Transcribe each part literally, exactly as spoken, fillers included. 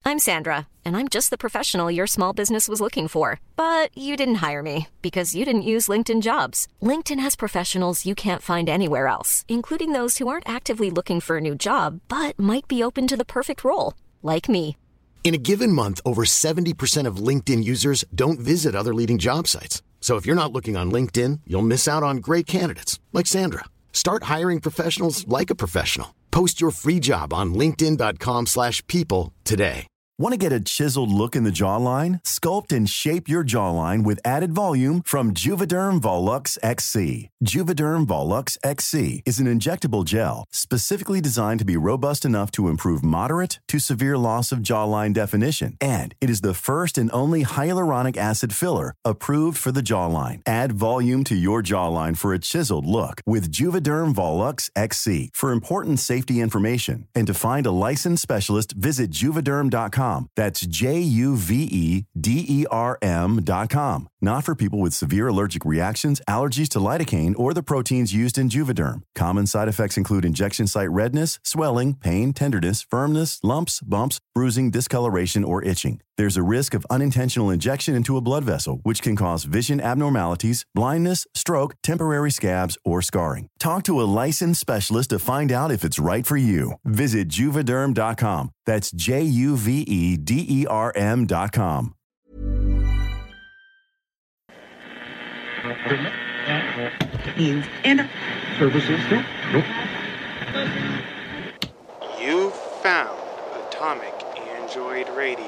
I'm Sandra, and I'm just the professional your small business was looking for. But you didn't hire me because you didn't use LinkedIn Jobs. LinkedIn has professionals you can't find anywhere else, including those who aren't actively looking for a new job, but might be open to the perfect role, like me. In a given month, over seventy percent of LinkedIn users don't visit other leading job sites. So if you're not looking on LinkedIn, you'll miss out on great candidates like Sandra. Start hiring professionals like a professional. Post your free job on linkedin dot com slash people today. Want to get a chiseled look in the jawline? Sculpt and shape your jawline with added volume from Juvederm Volux X C. Juvederm Volux X C is an injectable gel specifically designed to be robust enough to improve moderate to severe loss of jawline definition. And it is the first and only hyaluronic acid filler approved for the jawline. Add volume to your jawline for a chiseled look with Juvederm Volux X C. For important safety information and to find a licensed specialist, visit juvederm dot com. That's J U V E D E R M dot com. Not for people with severe allergic reactions, allergies to lidocaine, or the proteins used in Juvederm. Common side effects include injection site redness, swelling, pain, tenderness, firmness, lumps, bumps, bruising, discoloration, or itching. There's a risk of unintentional injection into a blood vessel, which can cause vision abnormalities, blindness, stroke, temporary scabs, or scarring. Talk to a licensed specialist to find out if it's right for you. Visit juvederm dot com. That's J U V E D E R M dot com. And services. You found Atomic Android Radio.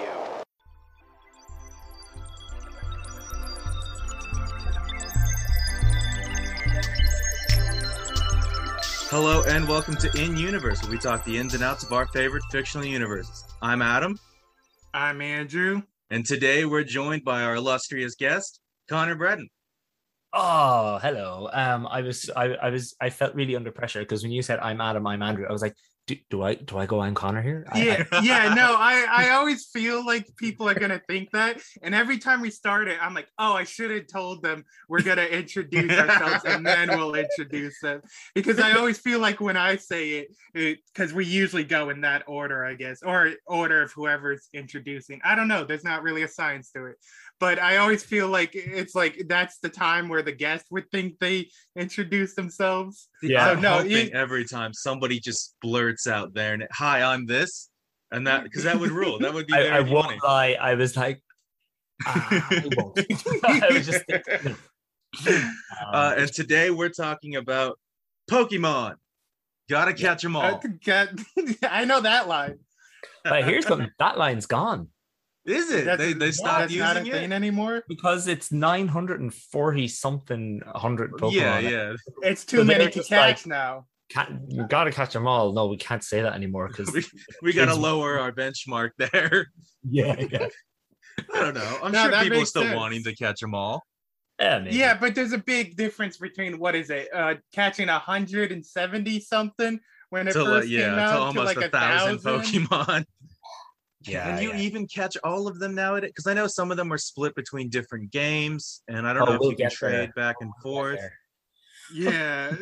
Hello and welcome to In Universe, where we talk the ins and outs of our favorite fictional universes. I'm Adam. I'm Andrew. And today we're joined by our illustrious guest, Connor Breton. Oh, hello. Um, I was, I, I was, I felt really under pressure because when you said I'm Adam, I'm Andrew, I was like, do, do I, do I go I'm Connor here? I, yeah, I, yeah. No, I, I always feel like people are gonna think that, and every time we start it, I'm like, oh, I should have told them we're gonna introduce ourselves and then we'll introduce them, because I always feel like when I say it, because we usually go in that order, I guess, or order of whoever's introducing. I don't know. There's not really a science to it. But I always feel like it's like that's the time where the guest would think they introduce themselves. Yeah, so, I'm no, hoping you, every time somebody just blurts out there and hi, I'm this, and that because that would rule. That would be very I, I funny. won't lie. I was like, ah, I won't. I was just thinking, um, uh, and today we're talking about Pokemon. Gotta catch them all. I, I know that line. but here's something. That line's gone. Is it? That's, they they stopped that's not a using thing it anymore Because it's nine hundred forty something hundred Pokemon. Yeah, yeah. It's too So many they're to just catch like- now. Can't, you gotta catch them all. No, we can't say that anymore because We, we gotta kids- lower our benchmark there. yeah, yeah, I don't know. I'm No, sure that people are makes still sense. wanting to catch them all. yeah, maybe. Yeah, but there's a big difference between what is it, uh, catching one hundred seventy something when it To first like, yeah, came to out almost to like a thousand, thousand Pokemon. yeah. Can you yeah. even catch all of them nowadays? Because I know some of them are split between different games, and I don't Oh, know if we'll you can get there. trade back and We'll forth. get Yeah.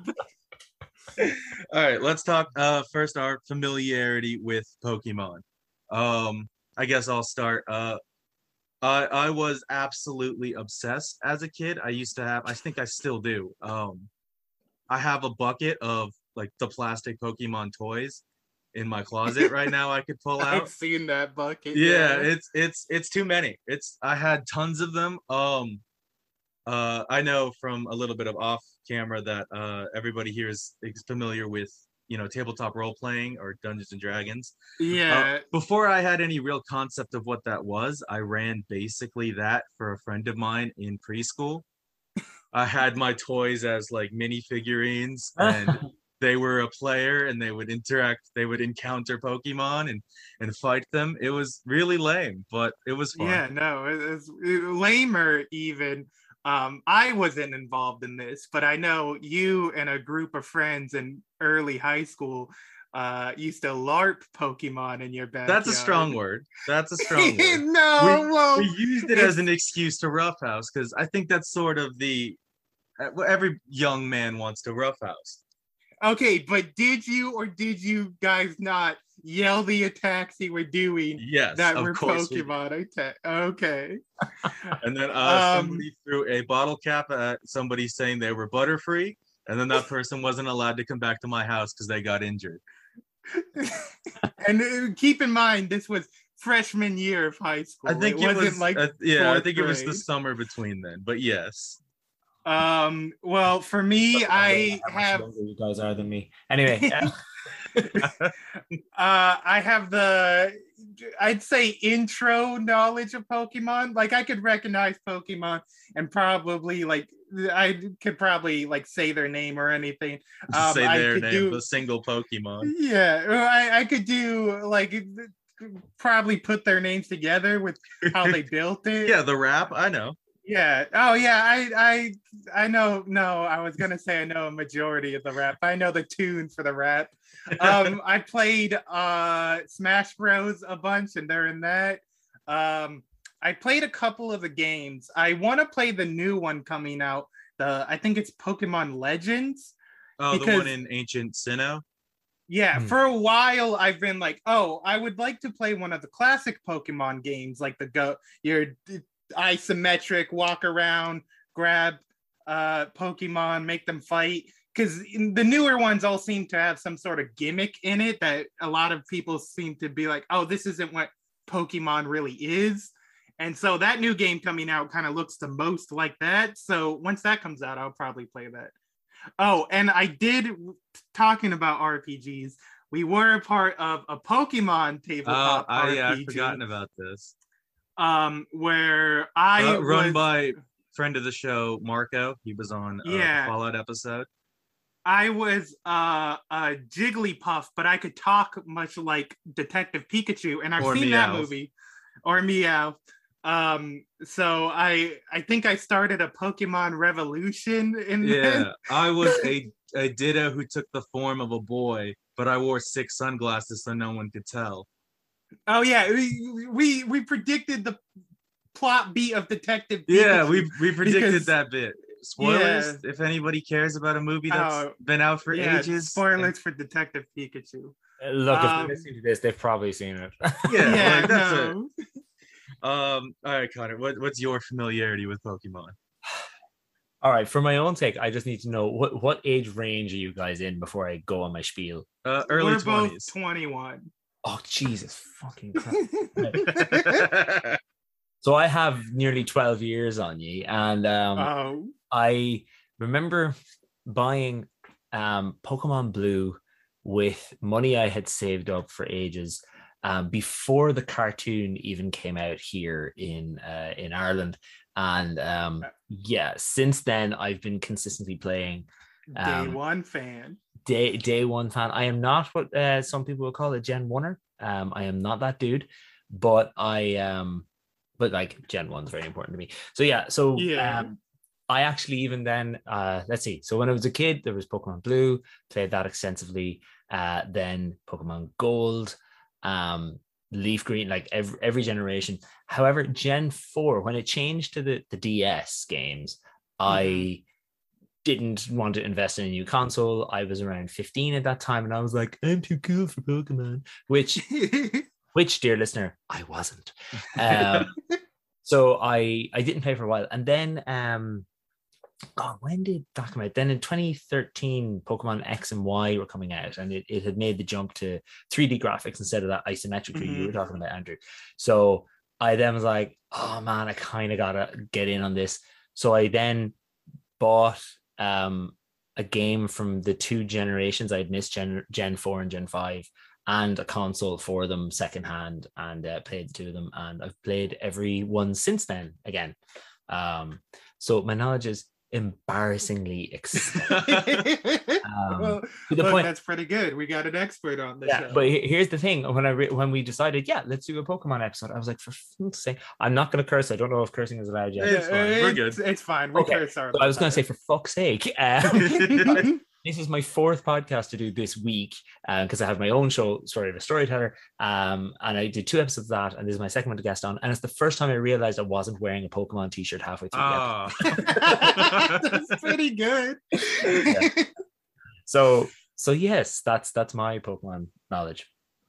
All right, let's talk uh, first our familiarity with Pokemon. Um, I guess I'll start. Uh, I I was absolutely obsessed as a kid. I used to have. I think I still do. Um, I have a bucket of like the plastic Pokemon toys in my closet right now. I could pull out. I've seen that bucket. Yeah, it's it's it's too many. It's I had tons of them. Um, uh, I know from a little bit of off camera that uh everybody here is, is familiar with, you know, tabletop role playing or Dungeons and Dragons. Yeah. Uh, before I had any real concept of what that was, I ran basically that for a friend of mine in preschool. I had my toys as like mini figurines, and they were a player, and they would interact. They would encounter Pokemon and and fight them. It was really lame, but it was fun. Yeah, no, it, it's it, lamer even. Um, I wasn't involved in this, but I know you and a group of friends in early high school uh, used to LARP Pokemon in your backyard. That's a strong word. That's a strong word. no, we, well, we used it as an excuse to roughhouse because I think that's sort of the uh, what every young man wants to roughhouse. okay, but did you or did you guys not yell the attacks you were doing Yes, that of were course we did. Pokemon attack. Okay. And then uh, Um, somebody threw a bottle cap at somebody saying they were Butterfree, and then that person wasn't allowed to come back to my house because they got injured. And uh, keep in mind, this was freshman year of high school. I think it, it, wasn't was like uh, yeah, I fourth think it was the grade. summer between then. But yes, Um. Well, for me, I How much have younger you guys are than me. Anyway, uh, uh, I have the, I'd say, intro knowledge of Pokemon. Like, I could recognize Pokemon and probably, like, I could probably, like, say their name or anything. Um, say I their could name, do, the single Pokemon. yeah, I, I could do, like, probably put their names together with how they built it. Yeah, the rap, I know. Yeah. Oh, yeah. I, I, I know. No, I was gonna say I know a majority of the rap. I know the tune for the rap. Um, I played uh Smash Bros a bunch, and they're in that. Um, I played a couple of the games. I want to play the new one coming out. The I think it's Pokemon Legends. Oh, the Because- one in Ancient Sinnoh. Yeah, Hmm. for a while I've been like, oh, I would like to play one of the classic Pokemon games, like the go your d- isometric walk around, grab uh Pokemon, make them fight. Because the newer ones all seem to have some sort of gimmick in it that a lot of people seem to be like, oh, this isn't what Pokemon really is. And so that new game coming out kind of looks the most like that. So once that comes out, I'll probably play that. Oh, and I did, talking about R P Gs, we were a part of a Pokemon Oh, tabletop I, yeah, R P G. I've forgotten about this. Um, where I Uh, run was, by friend of the show, Marco. He was on uh, Yeah. the Fallout episode. I was uh, a Jigglypuff, but I could talk much like Detective Pikachu, and I've Or seen that Meowth. movie, or Meow. Um, so I I think I started a Pokemon Revolution in Yeah, I was a, a Ditto who took the form of a boy, but I wore six sunglasses so no one could tell. Oh yeah, we we, we predicted the plot beat of Detective Pikachu. Yeah, we we predicted Because- that bit. Spoilers, if anybody cares about a movie that's Oh, been out for yeah, ages. spoilers for Detective Pikachu. look, if Um, they're listening to this, they've probably seen it. Yeah, Yeah, like, that's it. no. Um, all right, Connor, what, what's your familiarity with Pokemon? All right, for my own sake, I just need to know what what age range are you guys in before I go on my spiel? Uh, early We're both twenties. twenty-one. Oh Jesus fucking Christ! So I have nearly twelve years on ye, and um, Oh. I remember buying um, Pokemon Blue with money I had saved up for ages um, before the cartoon even came out here in uh, in Ireland. And um, yeah, since then I've been consistently playing. Day Um, one fan. Day day one fan. I am not what uh, some people would call a Gen Oneer. Um, I am not that dude, but I um, but like Gen One's very important to me. So yeah, so Yeah. um, I actually even then uh, let's see. So when I was a kid, there was Pokemon Blue. Played that extensively. Uh, then Pokemon Gold, um, Leaf Green, like every every generation. However, Gen Four, when it changed to the the D S games, I didn't want to invest in a new console. I was around fifteen at that time, and I was like, I'm too cool for Pokemon, which, which, dear listener, I wasn't. Um, so I I didn't play for a while, and then um, God, when did that come out? Then in twenty thirteen, Pokemon X and Y were coming out, and it, it had made the jump to three D graphics instead of that isometric mm-hmm. you were talking about, Andrew. So I then was like, oh man, I kind of gotta get in on this. So I then bought um a game from the two generations I'd missed, Gen Gen four and Gen five, and a console for them secondhand, and uh, played the two of them, and I've played every one since then again. Um, so my knowledge is embarrassingly extensive. um, well, to the look, point that's pretty good. We got an expert on the yeah, show. but he- here's the thing: when I re- when we decided, yeah, let's do a Pokemon episode, I was like, for fuck's sake, I'm not going to curse. I don't know if cursing is allowed yet. Yeah, It's fine. We're it's- good. It's fine. We Okay. curse our So I was going to say, for fuck's sake. Um, this is my fourth podcast to do this week because um, I have my own show, Story of a Storyteller, um, and I did two episodes of that, and this is my second one to guest on, and it's the first time I realized I wasn't wearing a Pokemon t-shirt halfway through the episode. Ah, That's pretty good. Yeah. So, so yes, that's that's my Pokemon knowledge.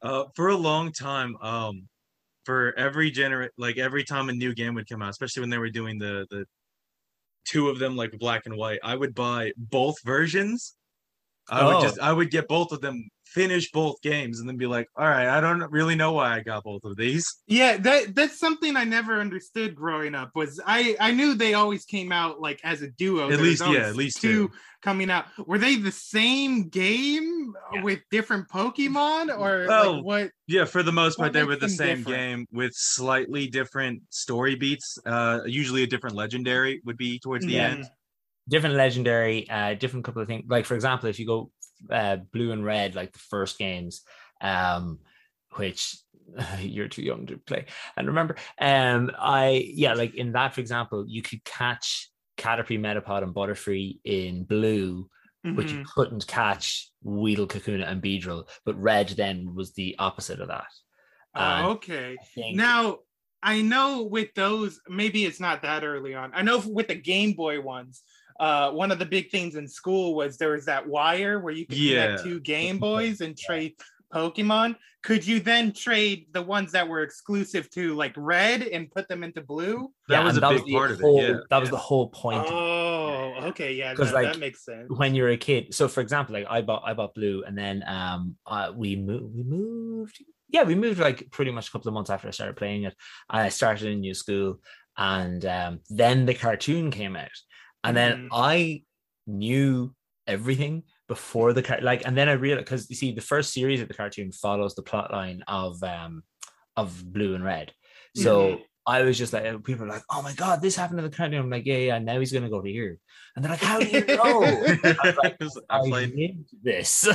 Uh, for a long time, um, for every gener like every time a new game would come out, especially when they were doing the the two of them like black and white, I would buy both versions. I would Oh. just I would get both of them, finish both games, and then be like, all right, I don't really know why I got both of these. Yeah, that that's something I never understood growing up. Was I I knew they always came out like as a duo. At There was least, always yeah, at least two two. coming out. Were they the same game Yeah. with different Pokemon, or Well, like what? Yeah, for the most What part, they makes were the them same different? game with slightly different story beats. Uh, usually a different legendary would be towards the Yeah. end. Different legendary, uh, different couple of things. Like for example, if you go uh, blue and red, like the first games, um, which uh, you're too young to play and remember. Um, I yeah, like in that, for example, you could catch Caterpie, Metapod, and Butterfree in blue, but you Mhm. couldn't catch Weedle, Kakuna, and Beedrill. But red then was the opposite of that. And Oh, okay. I think- Now, I know with those, maybe it's not that early on. I know with the Game Boy ones, uh, one of the big things in school was there was that wire where you could Yeah. connect two Game Boys and trade Pokemon. Could you then trade the ones that were exclusive to like red and put them into blue? That yeah, was and a big the part of it, whole- yeah, That was yeah. the whole point. of it. Oh, okay, yeah, 'Cause, that, like, that makes sense. When you're a kid, so for example, like I bought I bought blue, and then um uh, we moved we moved yeah we moved like pretty much a couple of months after I started playing it. I started in new school, and um then the cartoon came out, and then Mhm. I knew everything before the car like and then I realized, because you see the first series of the cartoon follows the plot line of um of blue and red, so Mhm. I was just like, people are like, oh my god, this happened to the cartoon. I'm like, yeah, yeah, now he's gonna go to here. And they're like, how do you know? I was like, I I played. lived this.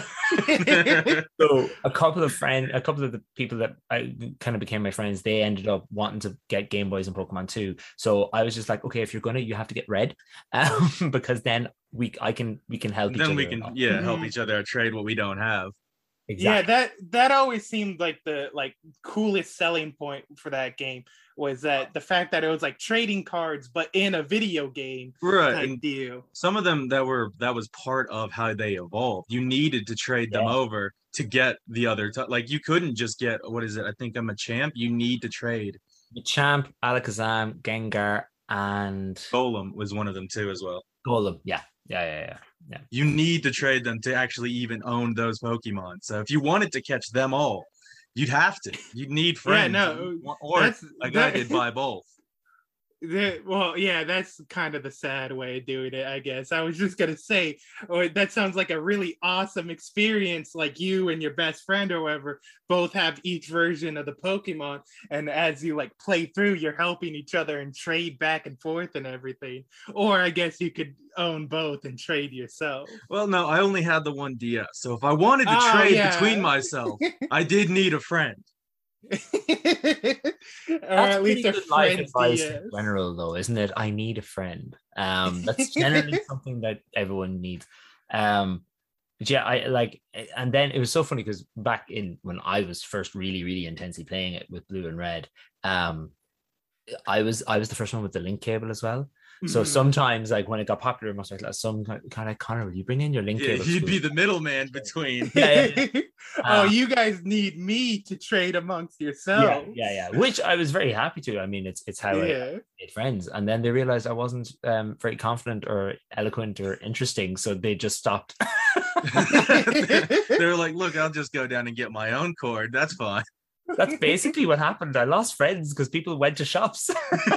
So a couple of friends, a couple of the people that I kind of became my friends, they ended up wanting to get Game Boys and Pokemon too. So I was just like, okay, if you're gonna, you have to get red, um, because then we, I can, we can help each Then other we can, out. yeah, help Mhm. each other trade what we don't have. Yeah, Exactly. that that always seemed like the like coolest selling point for that game was that the fact that it was like trading cards but in a video game Right. type And deal. some of them that were that was part of how they evolved. You needed to trade them Yeah. over to get the other t- like you couldn't just get what is it? I think I'm a champ. You need to trade. Champ, Alakazam, Gengar, and Golem was one of them too as well. Golem. Yeah, yeah, yeah, yeah. yeah. You need to trade them to actually even own those Pokemon. So if you wanted to catch them all, you'd have to. You'd need Yeah, friends. no, or that's like I that- did buy both. The, well, yeah, that's kind of the sad way of doing it, I guess. I was just gonna say, oh, that sounds like a really awesome experience. Like you and your best friend or whatever both have each version of the Pokemon, and as you like play through, you're helping each other and trade back and forth and everything. Or I guess you could own both and trade yourself. Well, no, I only had the one D S. So if I wanted to Oh, trade yeah. between myself, I did need a friend. or That's at least a pretty good life friend advice D S. in general, though, isn't it? I need a friend. Um, that's generally something that everyone needs. Um, but yeah, I like, and then it was so funny because back in when I was first really, really intensely playing it with blue and red, um, I was I was the first one with the link cable as well. So Mhm. sometimes, like when it got popular in most class, some kind of like, Connor, will you bring in your link Yeah, cable? to you'd school?" be the middleman between. Yeah, yeah, oh, Uh, you guys need me to trade amongst yeah, yourselves. yeah, yeah. Which I was very happy to. I mean, it's it's how I Yeah. made friends, and then they realized I wasn't um, very confident or eloquent or interesting, so they just stopped. They're like, look, I'll just go down and get my own cord. That's fine. That's basically what happened. I lost friends because people went to shops.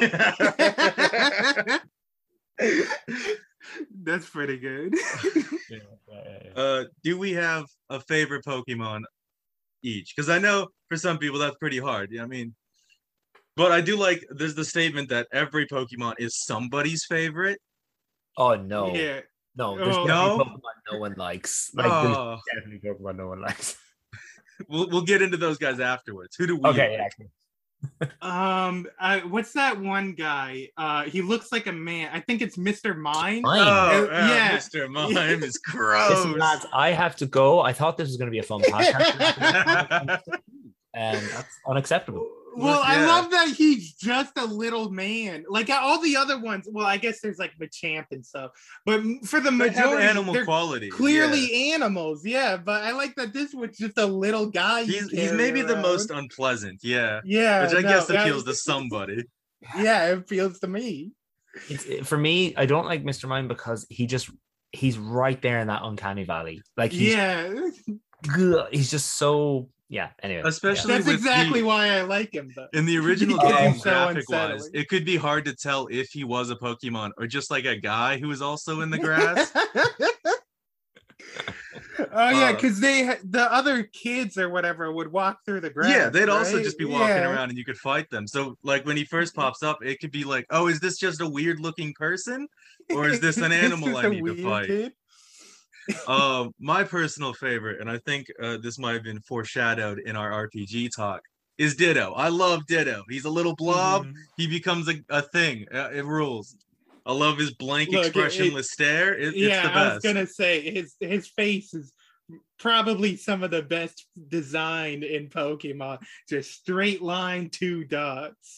That's pretty good. Uh, do we have a favorite Pokemon each? Because I know for some people that's pretty hard. Yeah, I mean, but I do like. There's the statement that every Pokemon is somebody's favorite. Oh no, Yeah. no, there's Oh. definitely No? Pokemon no one likes. Like Oh. there's definitely Pokemon no one likes. We'll we'll get into those guys afterwards. Who do we? Okay, like? yeah. Um, I, what's that one guy? Uh, he looks like a man. I think it's Mister Mime. Mime. Oh, Uh, yeah, yeah. Mister Mime is gross. Listen, lads, I have to go. I thought this was going to be a fun podcast, and that's unacceptable. Well, Look, I yeah. love that he's just a little man. Like all the other ones, well, I guess there's like Machamp and stuff, but for the They have majority, animal they're quality. clearly animals. Yeah, but I like that this was just a little guy. you He's he's carry maybe the around. most unpleasant. Yeah. Yeah, Which I no, guess that- appeals to somebody. Yeah, it feels to me. It's, it- for me, I don't like Mister Mime because he just he's right there in that uncanny valley. Like he's Yeah, good. He's just so yeah. Anyway, Especially that's with exactly the, why I like him. Though. in the original Because game, he's so graphic wise, unsettling. it could be hard to tell if he was a Pokemon or just like a guy who was also in the grass. Oh yeah, Uh, because they ha- the other kids or whatever would walk through the grass. Yeah, they'd also right? just be walking Yeah. around and you could fight them. So like when he first pops up, it could be like, oh, is this just a weird looking person? Or is this an This animal is I a need to weird fight? kid. Um, my personal favorite, and I think uh, this might have been foreshadowed in our R P G talk, is Ditto. I love Ditto. He's a little blob. Mhm. He becomes a, a thing. Uh, it rules. I love his blank, Look, it- expressionless stare. It, Yeah, it's the I was best. gonna say his his face is probably some of the best design in Pokemon. Just straight line, two dots.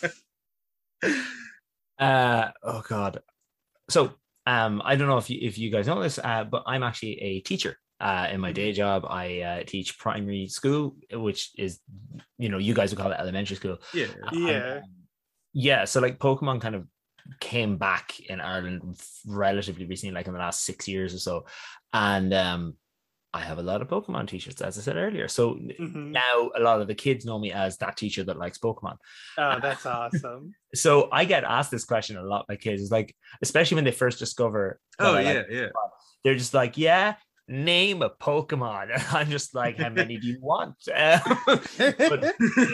Uh oh god. So um I don't know if you if you guys know this, uh, but I'm actually a teacher. Uh, in my day job, I uh, teach primary school, which is, you know, you guys would call it elementary school. Yeah. Yeah. And, um, yeah. So like Pokemon kind of came back in Ireland relatively recently, like in the last six years or so. And um, I have a lot of Pokemon t-shirts, as I said earlier. So Mhm. now a lot of the kids know me as that teacher that likes Pokemon. Oh, that's awesome. So I get asked this question a lot by kids. It's like, especially when they first discover. that Oh I yeah, like yeah. they're just like, yeah, name a Pokemon. And I'm just like, how many do you want? Uh, but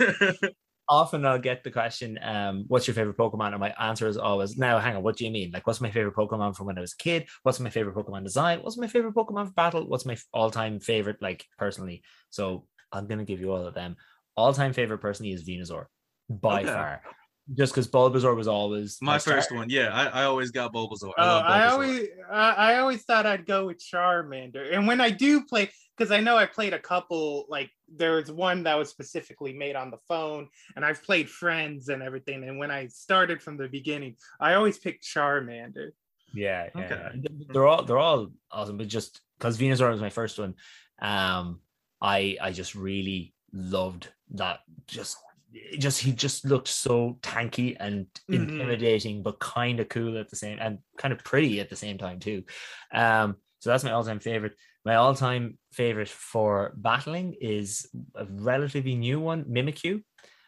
often I'll get the question, um, what's your favorite Pokemon? And my answer is always, now hang on, what do you mean? Like, what's my favorite Pokemon from when I was a kid? What's my favorite Pokemon design? What's my favorite Pokemon for battle? What's my all-time favorite, like, personally? So I'm going to give you all of them. All-time favorite personally is Venusaur, by Okay. far. Just because Bulbasaur was always My start- first one, yeah. I, I always got Bulbasaur. I Oh, love Bulbasaur. I always, I, I always thought I'd go with Charmander, and when I do play, because I know I played a couple. Like there was one that was specifically made on the phone, and I've played Friends and everything. And when I started from the beginning, I always picked Charmander. Yeah, yeah, Okay. yeah. They're all they're all awesome, but just because Venusaur was my first one, um, I I just really loved that. Just it just he just looked so tanky and Mhm. intimidating, but kind of cool at the same, and kind of pretty at the same time too. Um, so that's my all-time favorite. My all-time favorite for battling is a relatively new one, Mimikyu.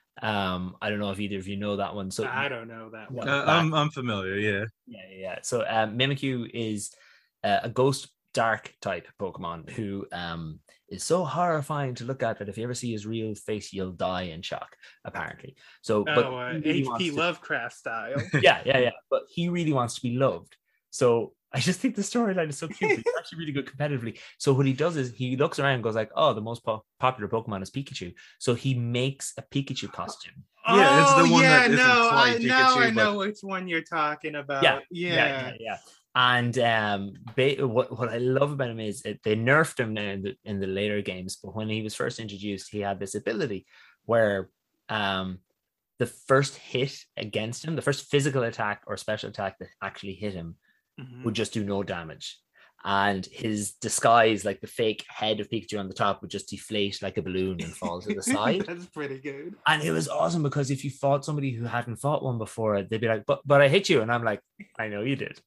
Um, I don't know if either of you know that one. So I don't know that one. Uh, I'm I'm familiar, yeah. yeah, yeah, yeah. So um, Mimikyu is uh, a ghost dark type Pokemon who um, is so horrifying to look at that if you ever see his real face, you'll die in shock, apparently. So, but Oh, uh, he really H wants P to- Lovecraft style. yeah, yeah, yeah. But he really wants to be loved. So I just think the storyline is so cute. It's actually really good competitively. So what he does is he looks around and goes like, oh, the most po- popular Pokemon is Pikachu. So he makes a Pikachu costume. Yeah, it's the Oh, one yeah, that isn't no, quite I, now I Pikachu, know but- which one you're talking about. Yeah, yeah. yeah, yeah, yeah. And um, ba- what what I love about him is it, they nerfed him now in the in the later games, but when he was first introduced, he had this ability where um, the first hit against him, the first physical attack or special attack that actually hit him, Mhm. would just do no damage. And his disguise, like the fake head of Pikachu on the top, would just deflate like a balloon and fall to the side. That's pretty good. And it was awesome because if you fought somebody who hadn't fought one before, they'd be like, but but I hit you. And I'm like, I know you did.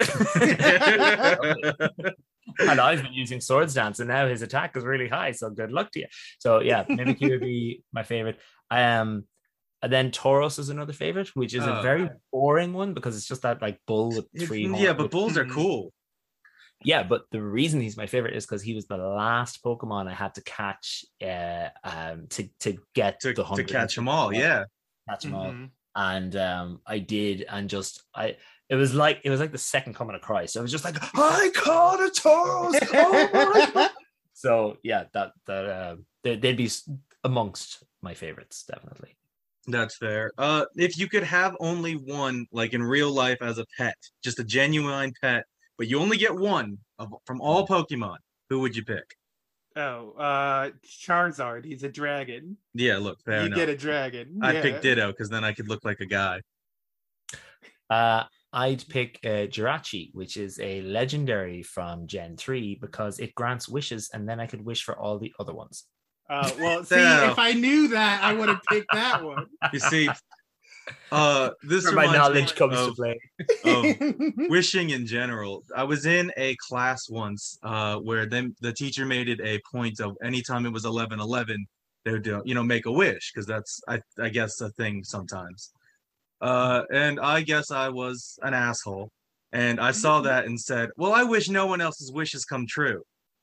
And I've been using Swords Dance, and now his attack is really high. So good luck to you. So yeah, Mimikyu would be my favorite. Um, and then Tauros is another favorite, which is a Oh. very boring one because it's just that like bull with It's- three. yeah, horns. but bulls are Mhm. cool. Yeah, but the reason he's my favorite is because he was the last Pokemon I had to catch uh, um, to to get To, the to hundred catch them all, yeah. catch them all. Mhm. And um, I did, and just I, it was like it was like the second coming of Christ. I was just like, I caught a Tauros! Oh my God! So yeah, that that uh, they, they'd be s- amongst my favorites, definitely. That's fair. Uh, if you could have only one, like in real life as a pet, just a genuine pet, but you only get one of, from all Pokemon, who would you pick? Oh, uh, Charizard. He's a dragon. Yeah, look, fair you enough. get a dragon. I yeah. picked Ditto because then I could look like a guy. Uh, I'd pick uh, Jirachi, which is a legendary from Gen three because it grants wishes, and then I could wish for all the other ones. Uh, well, see, So- if I knew that, I would have picked that one. You see, uh, this Where my reminds knowledge me comes of, to play. of wishing in general. I was in a class once uh, where then the teacher made it a point of anytime it was eleven eleven, they would do, you know, make a wish because that's I, I guess a thing sometimes. Uh, and I guess I was an asshole, and I saw that and said, "Well, I wish no one else's wishes come true."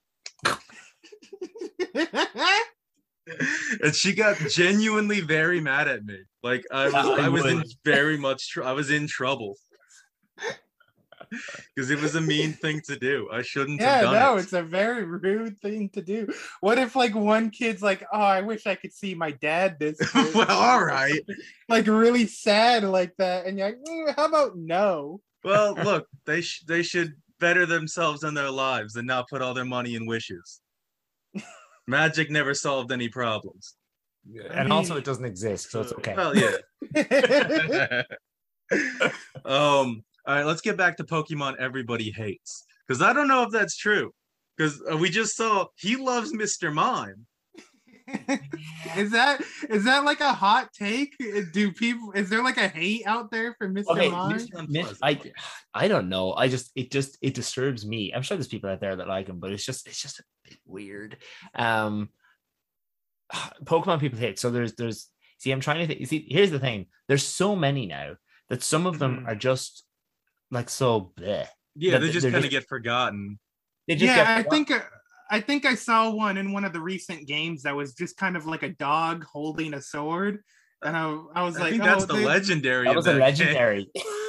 And she got genuinely very mad at me. Like I was, I I was in would. very much, tr- I was in trouble because it was a mean thing to do. I shouldn't yeah, have done no, it. it's a very rude thing to do. What if like one kid's like, "Oh, I wish I could see my dad this." good." Well, all right. Like really sad like that, and you're like, mm, "How about no?" Well, look, they sh- they should better themselves in their lives and not put all their money in wishes. Magic never solved any problems. And I also, mean- it doesn't exist, so it's okay. Well, yeah. um. All right, let's get back to Pokemon everybody hates, because I don't know if that's true. Because uh, we just saw he loves Mister Mime. is that is that like a hot take? Do people is there like a hate out there for Mister Okay, Mime? Mister Myth- I I don't know. I just it just it disturbs me. I'm sure there's people out there that like him, but it's just it's just a bit weird. Um, Pokemon people hate. So there's there's see. I'm trying to think. See, here's the thing. There's so many now that some of them Mhm. are just like so bleh. Yeah, That they just they're kind of just- get forgotten. They just Yeah, get I forgotten. think uh, I think I saw one in one of the recent games that was just kind of like a dog holding a sword, and I, I was I like, think oh, that's the this- legendary. that of was a game. legendary.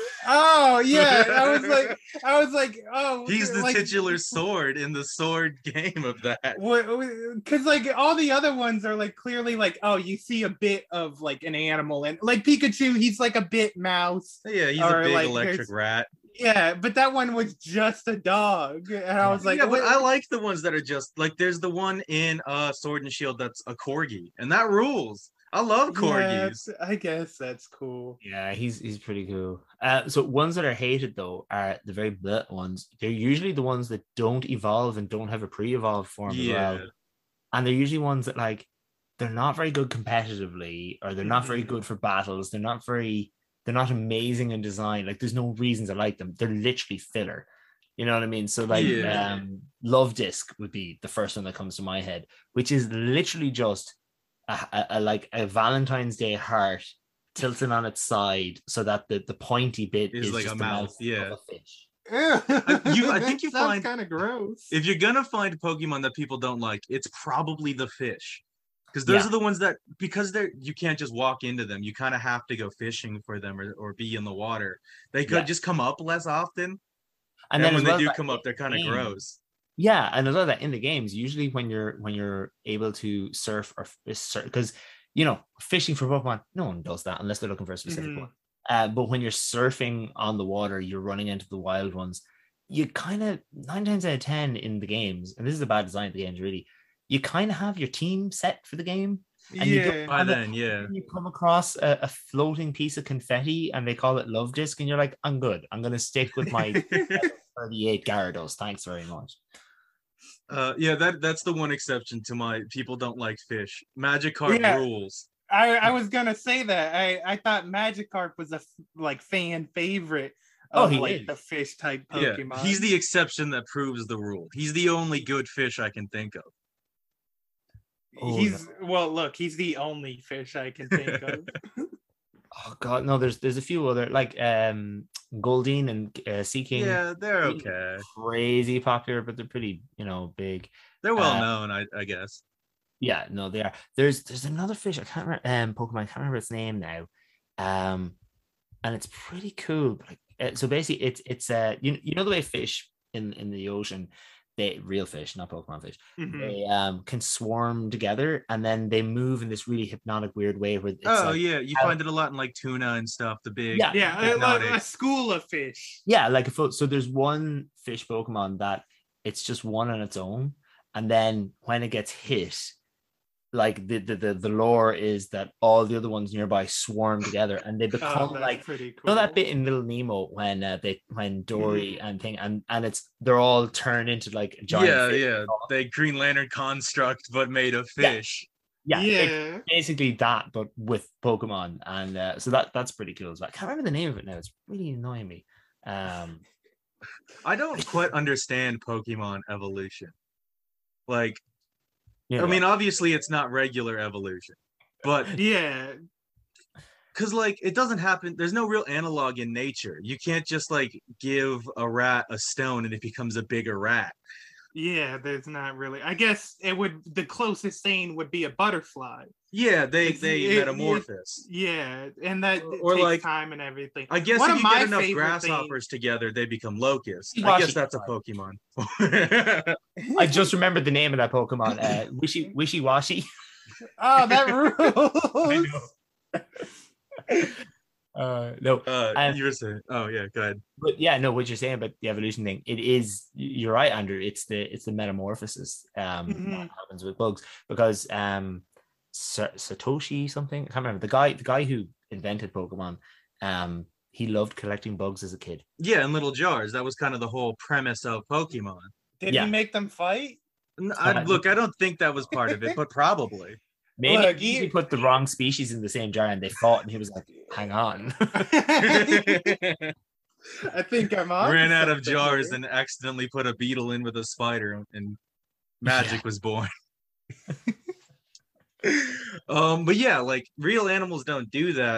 Oh yeah, I was like, I was like, oh, He's the like, titular sword in the sword game of that. because like all the other ones are like clearly like, oh, you see a bit of like an animal, and like Pikachu, he's like a bit mouse. Yeah, he's Or, a big like, electric there's- rat. Yeah, but that one was just a dog, and I was like, yeah, but what- I like the ones that are just like there's the one in uh Sword and Shield that's a corgi, and that rules. I love corgis. Yeah, I guess that's cool. Yeah, he's he's pretty cool. Uh, so ones that are hated though are the very bleh ones. They're usually the ones that don't evolve and don't have a pre-evolved form as Yeah. well. And they're usually ones that like they're not very good competitively, or they're not very Mhm. good for battles. They're not very they're not amazing in design. Like there's no reason to like them. They're literally filler. You know what I mean? So like Yeah. um Love Disc would be the first one that comes to my head, which is literally just a, a, a like a Valentine's Day heart tilted on its side so that the, the pointy bit Is is, like just a the mouth, mouth yeah. of a fish. you- I think you find- kind of gross. If you're gonna find Pokemon that people don't like, it's probably the fish. Because those Yeah. are the ones that because they're you can't just walk into them. You kind of have to go fishing for them or, or be in the water. They could Yeah. just come up less often. And, And, then when as they well, do that come up, they're kind of game- gross. Yeah, and a lot of that in the games, usually when you're when you're able to surf or because you know fishing for Pokemon, no one does that unless they're looking for a specific Mhm. one. Uh, but when you're surfing on the water, you're running into the wild ones. You kind of nine times out of ten in the games, and this is a bad design of the games, really. You kind of have your team set for the game, and you don't Yeah. By have it- then, yeah. you come across a, a floating piece of confetti and they call it Love Disc, and you're like, I'm good. I'm gonna stick with my thirty-eight Gyarados. Thanks very much. Uh, yeah, that that's the one exception to my people don't like fish. Magikarp Yeah. rules. I, I was gonna say that. I, I thought Magikarp was a f- like fan favorite Oh, of he like is. the fish type Yeah, Pokemon. he's the exception that proves the rule. He's the only good fish I can think of. Oh, he's well look, he's the only fish I can think of. Oh god, no, there's there's a few other like um Goldeen and uh, Seeking. Yeah, they're Pretty okay. Crazy popular, but they're pretty, you know, big. They're well Uh, known, I, I guess. Yeah, no, they are. There's there's another fish. I can't remember um Pokemon. I can't remember its name now. Um, and it's pretty cool. Like, uh, so basically, it's it's uh you you know the way fish in in the ocean, they real fish, not Pokemon fish. Mhm. They um can swarm together and then they move in this really hypnotic weird way where it's Oh like, yeah, you how- find it a lot in like tuna and stuff. The big Yeah. Yeah, a, hypnotic. a school of fish. yeah, like a fo- so there's one fish Pokemon that it's just one on its own, and then when it gets hit, like the, the the the lore is that all the other ones nearby swarm together and they become Oh, like pretty you cool. know that bit in Little Nemo when uh, they when Dory and thing and and it's they're all turned into like a giant Yeah, fish. yeah. They Green Lantern construct, but made of Yeah. fish. yeah, Yeah. it's basically that, but with Pokemon, and uh, so that that's pretty cool as well. I can't remember the name of it now. It's really annoying me. Um, I don't quite understand Pokemon evolution. Like, you I know, mean, obviously it's not regular evolution, but Yeah. because like it doesn't happen. There's no real analog in nature. You can't just like give a rat a stone and it becomes a bigger rat. Yeah, there's not really. I guess it would. The closest thing would be a butterfly. Yeah, they It's- they it- metamorphose. Yeah, and that Or- it or takes like- time and everything. I guess One if of you my get enough favorite grasshoppers together, they become locusts. I Wishy-washy. guess that's a Pokemon. I just remembered the name of that Pokemon. Uh, Wishy Wishy Washy. Oh, that I rules. know. Uh, no, uh, Um, you were saying, oh yeah, go ahead. but yeah, no. What you're saying about the evolution thing, it is. You're right, Andrew. It's the it's the metamorphosis um Mhm. that happens with bugs because um Sa- Satoshi something I can't remember the guy the guy who invented Pokemon. Um, he loved collecting bugs as a kid. Yeah, in little jars. That was kind of the whole premise of Pokemon. Did Yeah. he make them fight? N- I, Uh, look, I don't think that was part of it, but probably. Maybe Look, he he- put the wrong species in the same jar and they fought, and he was like, "Hang on." I think I'm on. Ran out of something jars here. and accidentally put a beetle in with a spider, and magic was born. um, but yeah, like real animals don't do that,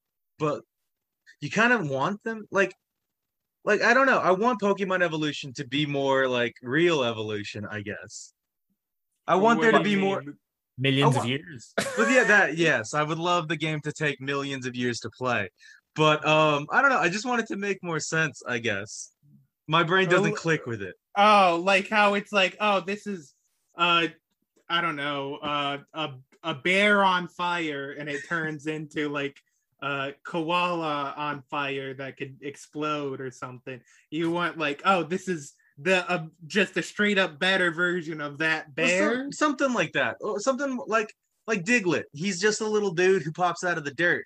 but you kind of want them, like, like I don't know. I want Pokemon evolution to be more like real evolution, I guess. I want What there do to be you more. mean? Millions I of wa- years. But yeah, that yes, I would love the game to take millions of years to play. But um, I don't know. I just want it to make more sense, I guess. My brain doesn't Oh, click with it. Oh, like how it's like, oh, this is, uh, I don't know, uh, a a bear on fire, and it turns into like a koala on fire that could explode or something. You want like, oh, this is the uh, just a straight up better version of that Well, bear. some- something like that. Or something like like Diglett. He's just a little dude who pops out of the dirt.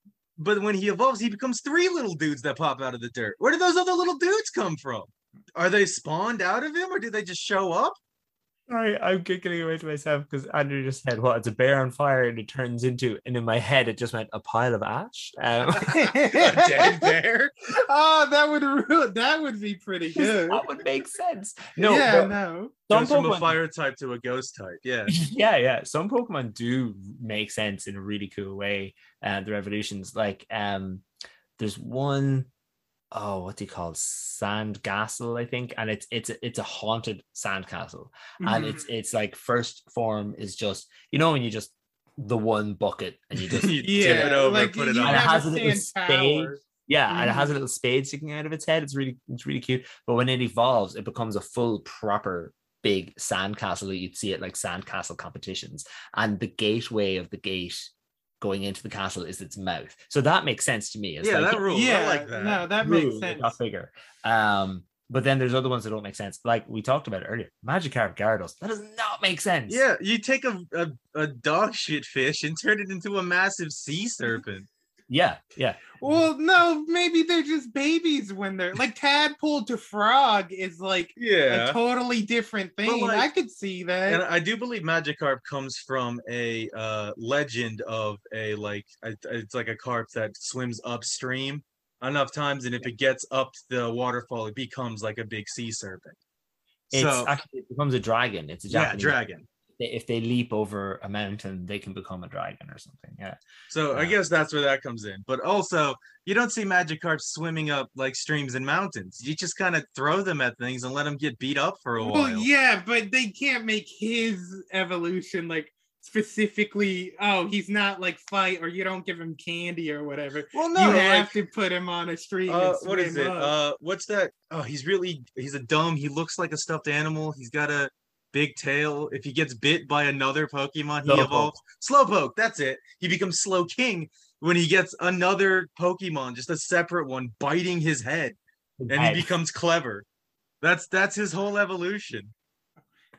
But when he evolves, he becomes three little dudes that pop out of the dirt. Where did those other little dudes come from? Are they spawned out of him, or did they just show up? Sorry, I'm giggling away to myself because Andrew just said, "What? It's a bear on fire," and it turns into, and in my head, it just went a pile of ash. Um, A dead bear? Oh, that would ru- that would be pretty good. that would make sense. No, yeah, but no. some Goes from a Pokemon- fire type to a ghost type. Yeah. yeah, yeah. Some Pokemon do make sense in a really cool way. Uh, their evolutions, like um, there's one, oh, what's he called? Sandcastle, I think, and it's it's a, it's a haunted sandcastle, and Mhm. it's it's like first form is just you know when you just the one bucket and you just You Yeah, tip it over, like put it you on. And it never has a little stand spade. power. yeah, and it has a Mhm. little spade sticking out of its head. It's really it's really cute. But when it evolves, it becomes a full proper big sandcastle that you'd see at like sandcastle competitions. And the gateway of the gate going into the castle is its mouth. So that makes sense to me. It's Yeah, like, that rules. Yeah, I like that. no, that Ooh, makes it sense. got bigger. Um, but then there's other ones that don't make sense. Like we talked about earlier, Magikarp Gyarados. That does not make sense. Yeah, you take a, a, a dog shit fish and turn it into a massive sea serpent. yeah, yeah. Well, no, maybe they're just babies when they're like tadpole to frog is like Yeah. a totally different thing. like- I could see that. And I do believe Magikarp comes from a uh, legend of a like a, it's like a carp that swims upstream enough times, and if it gets up the waterfall, it becomes like a big sea serpent. It's So actually it becomes a dragon. It's a yeah, Japanese dragon. They- if they leap over a mountain, they can become a dragon or something. Yeah. So I Yeah. guess that's where that comes in. But also, you don't see Magikarp swimming up like streams and mountains. You just kind of throw them at things and let them get beat up for a Well, while. yeah, but they can't make his evolution like specifically. Oh, he's not like fight, or you don't give him candy or whatever. Well, you no, have like, to put him on a stream. uh, and what is swim it? up. Uh, what's that? Oh, he's really he's a dumb. He looks like a stuffed animal. He's got a big tail. If he gets bit by another Pokemon, he Slowpoke. evolves. Slowpoke. That's it. He becomes Slow King when he gets another Pokemon, just a separate one, biting his head, and he Head. becomes clever. That's that's his whole evolution.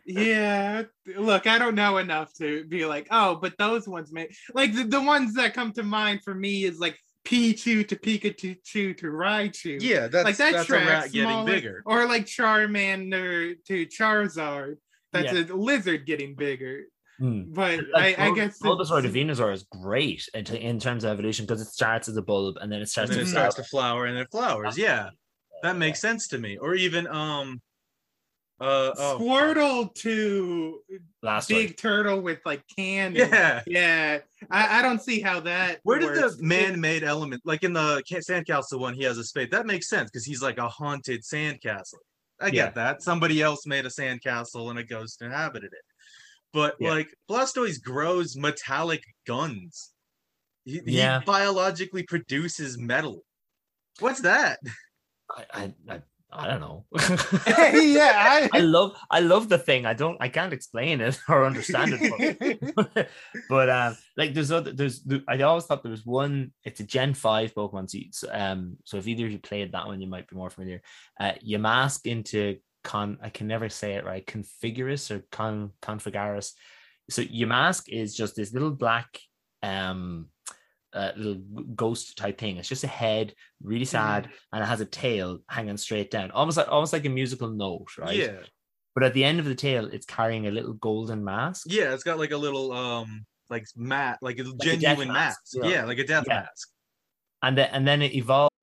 Yeah, look, I don't know enough to be like, oh, but those ones made like the, the ones that come to mind for me is like Pichu to Pikachu to Raichu. Yeah, that's like that that's a tracks rat getting smaller. bigger. Or like Charmander to Charizard. That's Yeah. a lizard getting bigger. Hmm. But Like, I, I Bul- guess Bulbasaur to it's- Venusaur is great in, in terms of evolution because it starts as a bulb and then it And starts then to it flower. starts to flower and it flowers. Yeah, that makes sense to me. Or even um, uh, oh, Squirtle to Last big turtle with like cannon. yeah. Yeah, I, I don't see how that. Where did works. the man-made element, like in the ca- sandcastle one, he has a spade. That makes sense because he's like a haunted sandcastle. I get Yeah. that. Somebody else made a sandcastle and a ghost inhabited it. But Yeah. like Blastoise grows metallic guns. He, Yeah. he biologically produces metal. What's that? I, I, I, I don't know. yeah, I, I love I love the thing. I don't I can't explain it or understand it. But, but um like there's other there's I always thought there was one, it's a Gen five Pokemon seeds. Um so if either of you played that one, you might be more familiar. Uh Yamask into con I can never say it right, Configurus or con Configaris. So Yamask is just this little black um uh, little ghost type thing. It's just a head, really sad, and it has a tail hanging straight down, almost like almost like a musical note, right? Yeah. But at the end of the tail, it's carrying a little golden mask. Yeah, it's got like a little um like mat, like a a death genuine mask, mask. yeah. Yeah, like a death Yeah. mask. And then and then it evolves.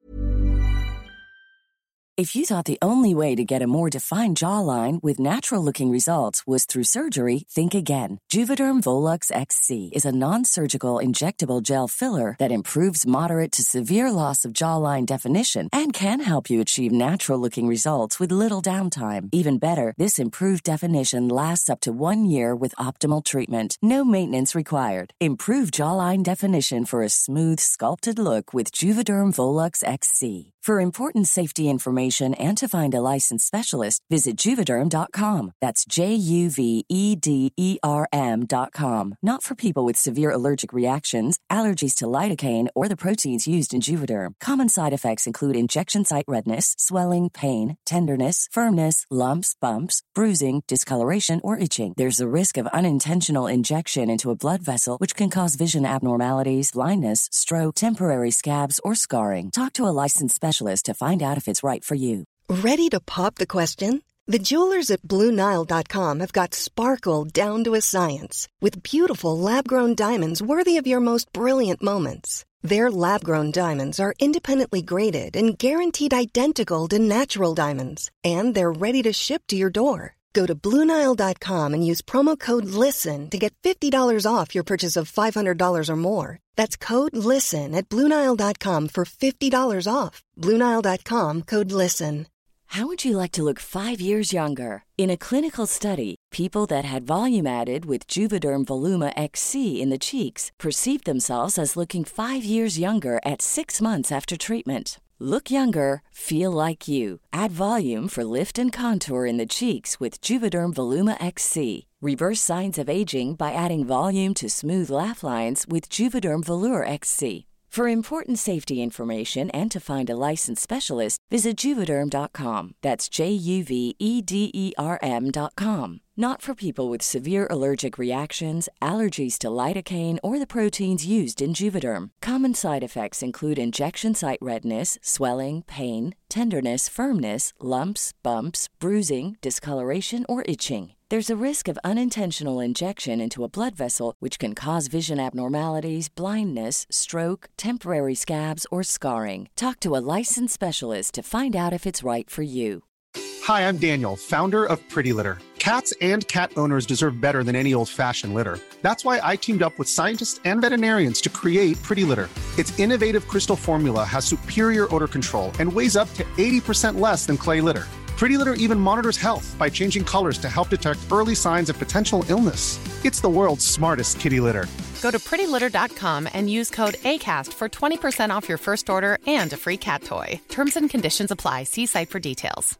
If you thought the only way to get a more defined jawline with natural-looking results was through surgery, think again. Juvederm Volux X C is a non-surgical injectable gel filler that improves moderate to severe loss of jawline definition and can help you achieve natural-looking results with little downtime. Even better, this improved definition lasts up to one year with optimal treatment. No maintenance required. Improve jawline definition for a smooth, sculpted look with Juvederm Volux X C. For important safety information and to find a licensed specialist, visit Juvederm dot com. That's J U V E D E R M dot com. Not for people with severe allergic reactions, allergies to lidocaine, or the proteins used in Juvederm. Common side effects include injection site redness, swelling, pain, tenderness, firmness, lumps, bumps, bruising, discoloration, or itching. There's a risk of unintentional injection into a blood vessel, which can cause vision abnormalities, blindness, stroke, temporary scabs, or scarring. Talk to a licensed specialist to find out if it's right for you. Ready to pop the question? The jewelers at Blue Nile dot com have got sparkle down to a science with beautiful lab-grown diamonds worthy of your most brilliant moments. Their lab-grown diamonds are independently graded and guaranteed identical to natural diamonds, and they're ready to ship to your door. Go to Blue Nile dot com and use promo code LISTEN to get fifty dollars off your purchase of five hundred dollars or more. That's code LISTEN at Blue Nile dot com for fifty dollars off. Blue Nile dot com, code LISTEN. How would you like to look five years younger? In a clinical study, people that had volume added with Juvederm Voluma X C in the cheeks perceived themselves as looking five years younger at six months after treatment. Look younger, feel like you. Add volume for lift and contour in the cheeks with Juvederm Voluma X C. Reverse signs of aging by adding volume to smooth laugh lines with Juvederm Volure X C. For important safety information and to find a licensed specialist, visit Juvederm dot com. That's J U V E D E R M dot com. Not for people with severe allergic reactions, allergies to lidocaine, or the proteins used in Juvederm. Common side effects include injection site redness, swelling, pain, tenderness, firmness, lumps, bumps, bruising, discoloration, or itching. There's a risk of unintentional injection into a blood vessel, which can cause vision abnormalities, blindness, stroke, temporary scabs, or scarring. Talk to a licensed specialist to find out if it's right for you. Hi, I'm Daniel, founder of Pretty Litter. Cats and cat owners deserve better than any old-fashioned litter. That's why I teamed up with scientists and veterinarians to create Pretty Litter. Its innovative crystal formula has superior odor control and weighs up to eighty percent less than clay litter. Pretty Litter even monitors health by changing colors to help detect early signs of potential illness. It's the world's smartest kitty litter. Go to pretty litter dot com and use code ACAST for twenty percent off your first order and a free cat toy. Terms and conditions apply. See site for details.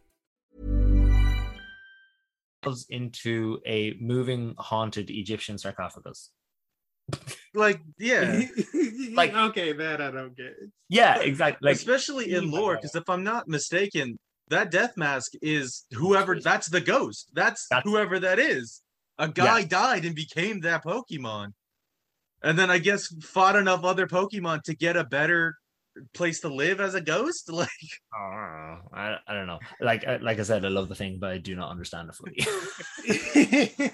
Into a moving haunted Egyptian sarcophagus. Like, yeah. Like- okay, that I don't get. Yeah, exactly. Like, Especially in lore, because if I'm not mistaken, that death mask is whoever. That's the ghost. That's, That's- whoever that is. A guy Yeah. died and became that Pokemon, and then I guess fought enough other Pokemon to get a better place to live as a ghost. Like, I don't know. I, I don't know. Like I- like I said, I love the thing, but I do not understand it fully.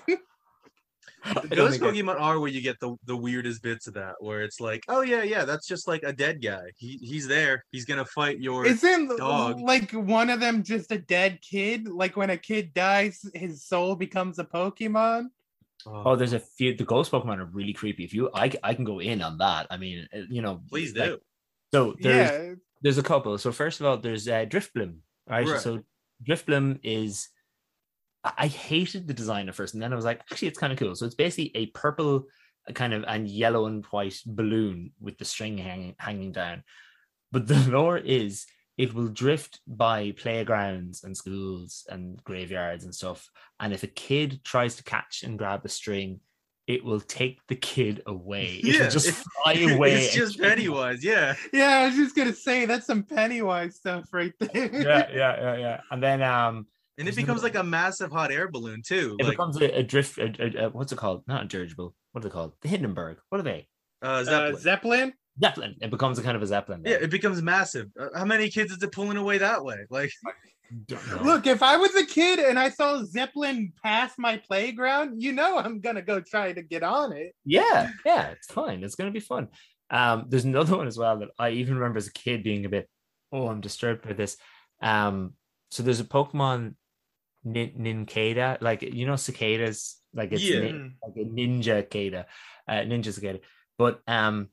I don't ghost think I- Pokemon are where you get the, the weirdest bits of that, where it's like, oh yeah, yeah, that's just like a dead guy. He he's there. He's gonna fight your Isn't dog. like one of them just a dead kid? Like when a kid dies, his soul becomes a Pokemon. Oh, there's a few. The ghost Pokemon are really creepy. If you, I, I can go in on that. I mean, uh, you know, Please do. like, so there's Yeah, there's a couple. So first of all, there's uh, Driftbloom, right? Right. So Driftbloom is, I I hated the design at first, and then I was like, actually, it's kind of cool. So it's basically a purple uh, kind of and yellow and white balloon with the string hanging hanging down. But the lore is it will drift by playgrounds and schools and graveyards and stuff. And if a kid tries to catch and grab the string, it will take the kid away. It Yeah, will just it- fly away. It's and just kill them. Pennywise, yeah. yeah. I was just gonna say that's some Pennywise stuff right there. Yeah, yeah, yeah, yeah. And then um, And it There's becomes another- like a massive hot air balloon too. it Like becomes a, a drift. A, a, a- what's it called? Not a dirigible. What are they called? The Hindenburg. What are they? uh, Zeppelin. Uh, Zeppelin. Zeppelin. It becomes a kind of a Zeppelin. Yeah, then. it becomes massive. Uh, how many kids is it pulling away that way? Like, Don't know. Look, if I was a kid and I saw Zeppelin pass my playground, you know I'm gonna go try to get on it. Yeah, yeah, it's fine. It's gonna be fun. Um, there's another one as well that I even remember as a kid being a bit, oh, I'm disturbed by this. Um, so there's a Pokemon Nin- Nincada, like you know cicadas, like it's Yeah. nin- like a ninja cicada, uh, ninja cicada. But um,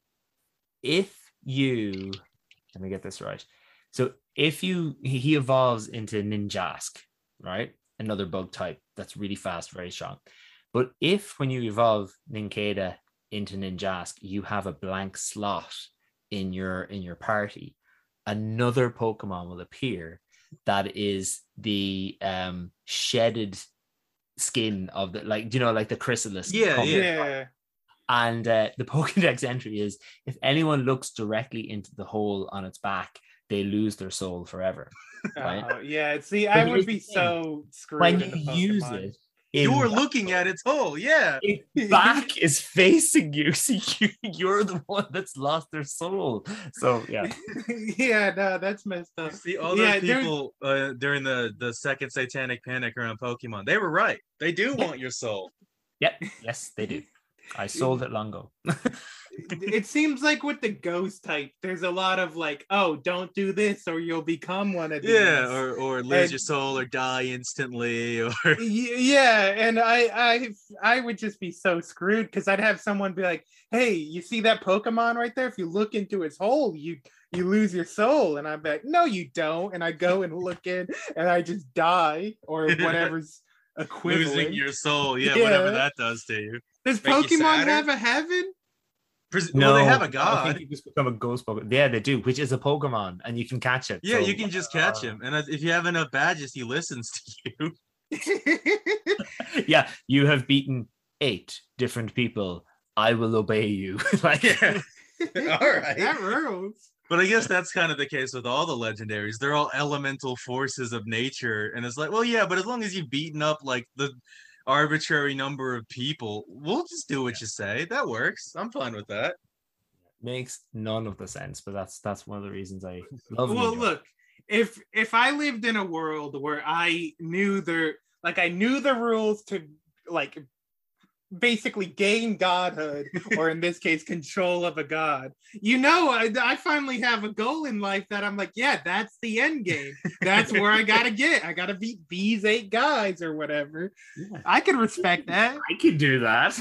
if you let me get this right, so if you he he evolves into Ninjask, right, another bug type that's really fast, very strong. But if when you evolve Nincada into Ninjask, you have a blank slot in your in your party, another Pokemon will appear that is the um shedded skin of the, like, do you know, like the chrysalis. Yeah, cover. Yeah. And uh, the Pokedex entry is if anyone looks directly into the hole on its back, they lose their soul forever. Right? Oh, yeah. See, I But would here's be the thing. so screwed. When in the you use Pokemon. it, in you're that looking at its hole. Yeah. its back is facing you, so you, you're the one that's lost their soul. So yeah, yeah, no, that's messed up. See, all Yeah, those there- people uh, during the, the second satanic panic around Pokemon, they were right. They do want your soul. yep, yes, they do. I sold it long ago. It seems like with the ghost type, there's a lot of like, oh, don't do this or you'll become one of these. Yeah, or, or lose And- your soul or die instantly. Or Y- yeah, and I I I would just be so screwed because I'd have someone be like, "Hey, you see that Pokemon right there? If you look into its hole, you you lose your soul." And I'm like, "No, you don't." And I go and look in, and I just die or whatever's equivalent. losing your soul. Yeah, whatever Yeah. that does to you. Does make you Pokemon sadder? have a heaven? Pres- well, they have a I god. think you just become a ghost Pokemon. Yeah, they do, which is a Pokemon, and you can catch it. Yeah, so- you can just catch uh, him. And if you have enough badges, he listens to you. Yeah, you have beaten eight different people. I will obey you. Like, Yeah. All right. That rules. But I guess that's kind of the case with all the legendaries. They're all elemental forces of nature. And it's like, well, yeah, but as long as you've beaten up like the arbitrary number of people, we'll just do what you say. That works. I'm fine with that. makes none of the sense, but that's that's one of the reasons I love. Well, Ninja. look, if if I lived in a world where I knew the like I knew the rules to like basically gain godhood, or in this case, control of a god, you know, I, I finally have a goal in life that I'm like, yeah, that's the end game. That's where I gotta get. I gotta beat these eight guys or whatever. Yeah. I can respect that. I can do that.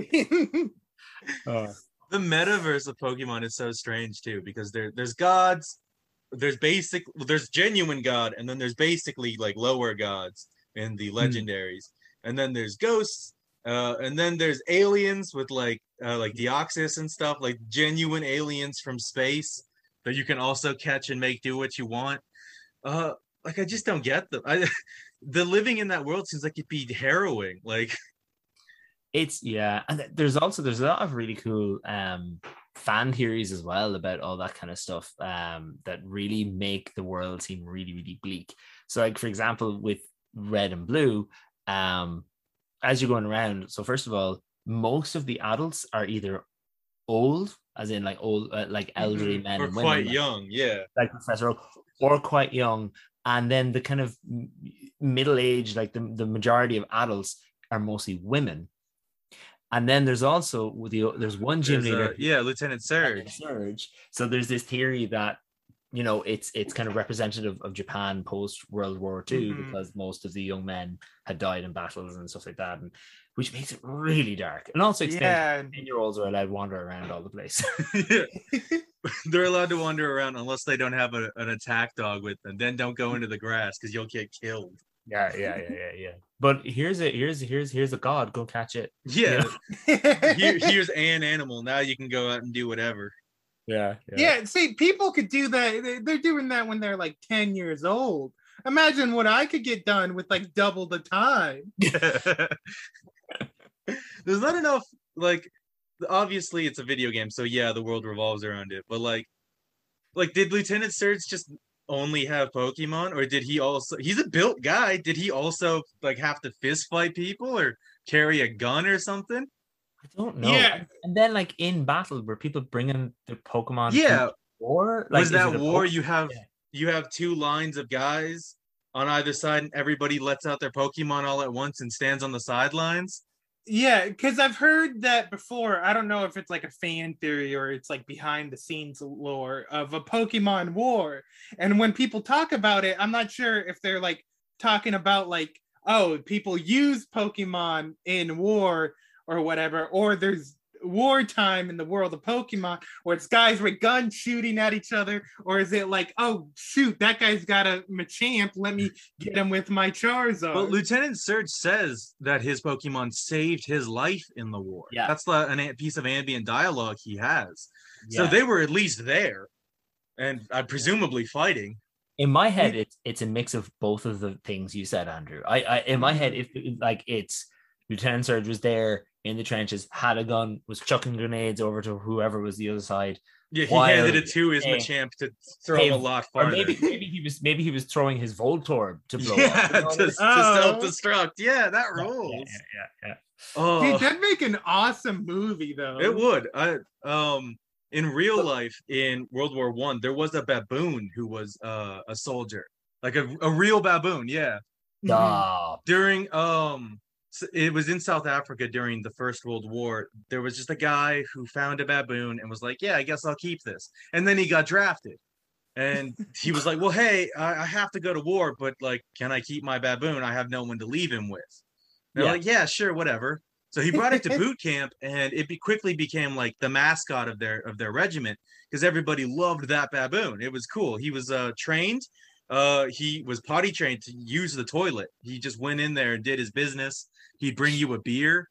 Oh. The metaverse of Pokemon is so strange too, because there there's gods, there's basic there's genuine god, and then there's basically like lower gods in the legendaries, and then there's ghosts, uh, and then there's aliens with like uh, like Deoxys and stuff, like genuine aliens from space that you can also catch and make do what you want. Uh, like I just don't get them. I, the living in that world seems like it'd be harrowing. Like It's yeah, and th- there's also there's a lot of really cool um fan theories as well about all that kind of stuff um, that really make the world seem really, really bleak. So like, for example, with red and blue, um, as you're going around, so first of all, most of the adults are either old, as in like old, uh, like elderly Mhm. men Or and women, quite like- young, yeah. like Professor Oak, or quite young. And then the kind of middle age, like the, the majority of adults are mostly women. And then there's also with the there's one gym There's, uh, leader, yeah, Lieutenant Surge. Surge. So there's this theory that, you know, it's it's kind of representative of Japan post World War Two Mhm. because most of the young men had died in battles and stuff like that, and which makes it really dark. And also explains Yeah. ten year olds are allowed to wander around all the place. Yeah. They're allowed to wander around unless they don't have a, an attack dog with them. Then don't go into the grass because you'll get killed. Yeah, yeah, yeah, yeah, yeah. But here's a here's here's here's a god. Go catch it. Yeah. You know? Here, here's an animal. Now you can go out and do whatever. Yeah, Yeah, see, people could do that. They- They're doing that when they're like ten years old. Imagine what I could get done with like double the time. There's not enough, like, obviously it's a video game, so yeah, the world revolves around it. But like, like, did Lieutenant Surge just only have Pokemon, or did he also? He's a built guy. Did he also like have to fist fight people or carry a gun or something? I don't know. Yeah. And then like in battle, were people bringing their Pokemon? Yeah. To war? Like, Was is that it a war? Poke- You have Yeah. you have two lines of guys on either side, and everybody lets out their Pokemon all at once and stands on the sidelines. Yeah, because I've heard that before. I don't know if it's like a fan theory or it's like behind the scenes lore of a Pokemon war. And when people talk about it, I'm not sure if they're like talking about like, oh, people use Pokemon in war or whatever, or there's wartime in the world of Pokemon where it's guys with guns shooting at each other, or is it like, oh shoot, that guy's got a Machamp, let me get him with my Charizard. But Lieutenant Surge says that his Pokemon saved his life in the war. Yeah. That's the, an a piece of ambient dialogue he has. So Yeah. they were at least there, and uh, presumably fighting. In my head, it's it's a mix of both of the things you said, Andrew. I, I in my head, if like it's Lieutenant Surge was there in the trenches, had a gun, was chucking grenades over to whoever was the other side. Yeah, he While- handed it to his Hey, Machamp to throw hey, a lot Or farther. maybe maybe he was maybe he was throwing his Voltorb to blow yeah, up. You know what I to, mean? to Oh. self-destruct. Yeah, that Yeah, rules. yeah, yeah, yeah. Oh, Dude, that'd make an awesome movie though. it would. I um in real life in World War One, there was a baboon who was uh, a soldier, like a, a real baboon. Yeah, Stop. during um s- it was in South Africa during the First World War. There was just a guy who found a baboon and was like, yeah, I guess I'll keep this. And then he got drafted. And he was like, well, hey, I, I have to go to war, but like, can I keep my baboon? I have no one to leave him with. They're Yeah. like, yeah, sure, whatever. So he brought it to boot camp, and it be, quickly became like the mascot of their of their regiment because everybody loved that baboon. It was cool. He was uh, trained. Uh, he was potty trained to use the toilet. He just went in there and did his business. He'd bring you a beer,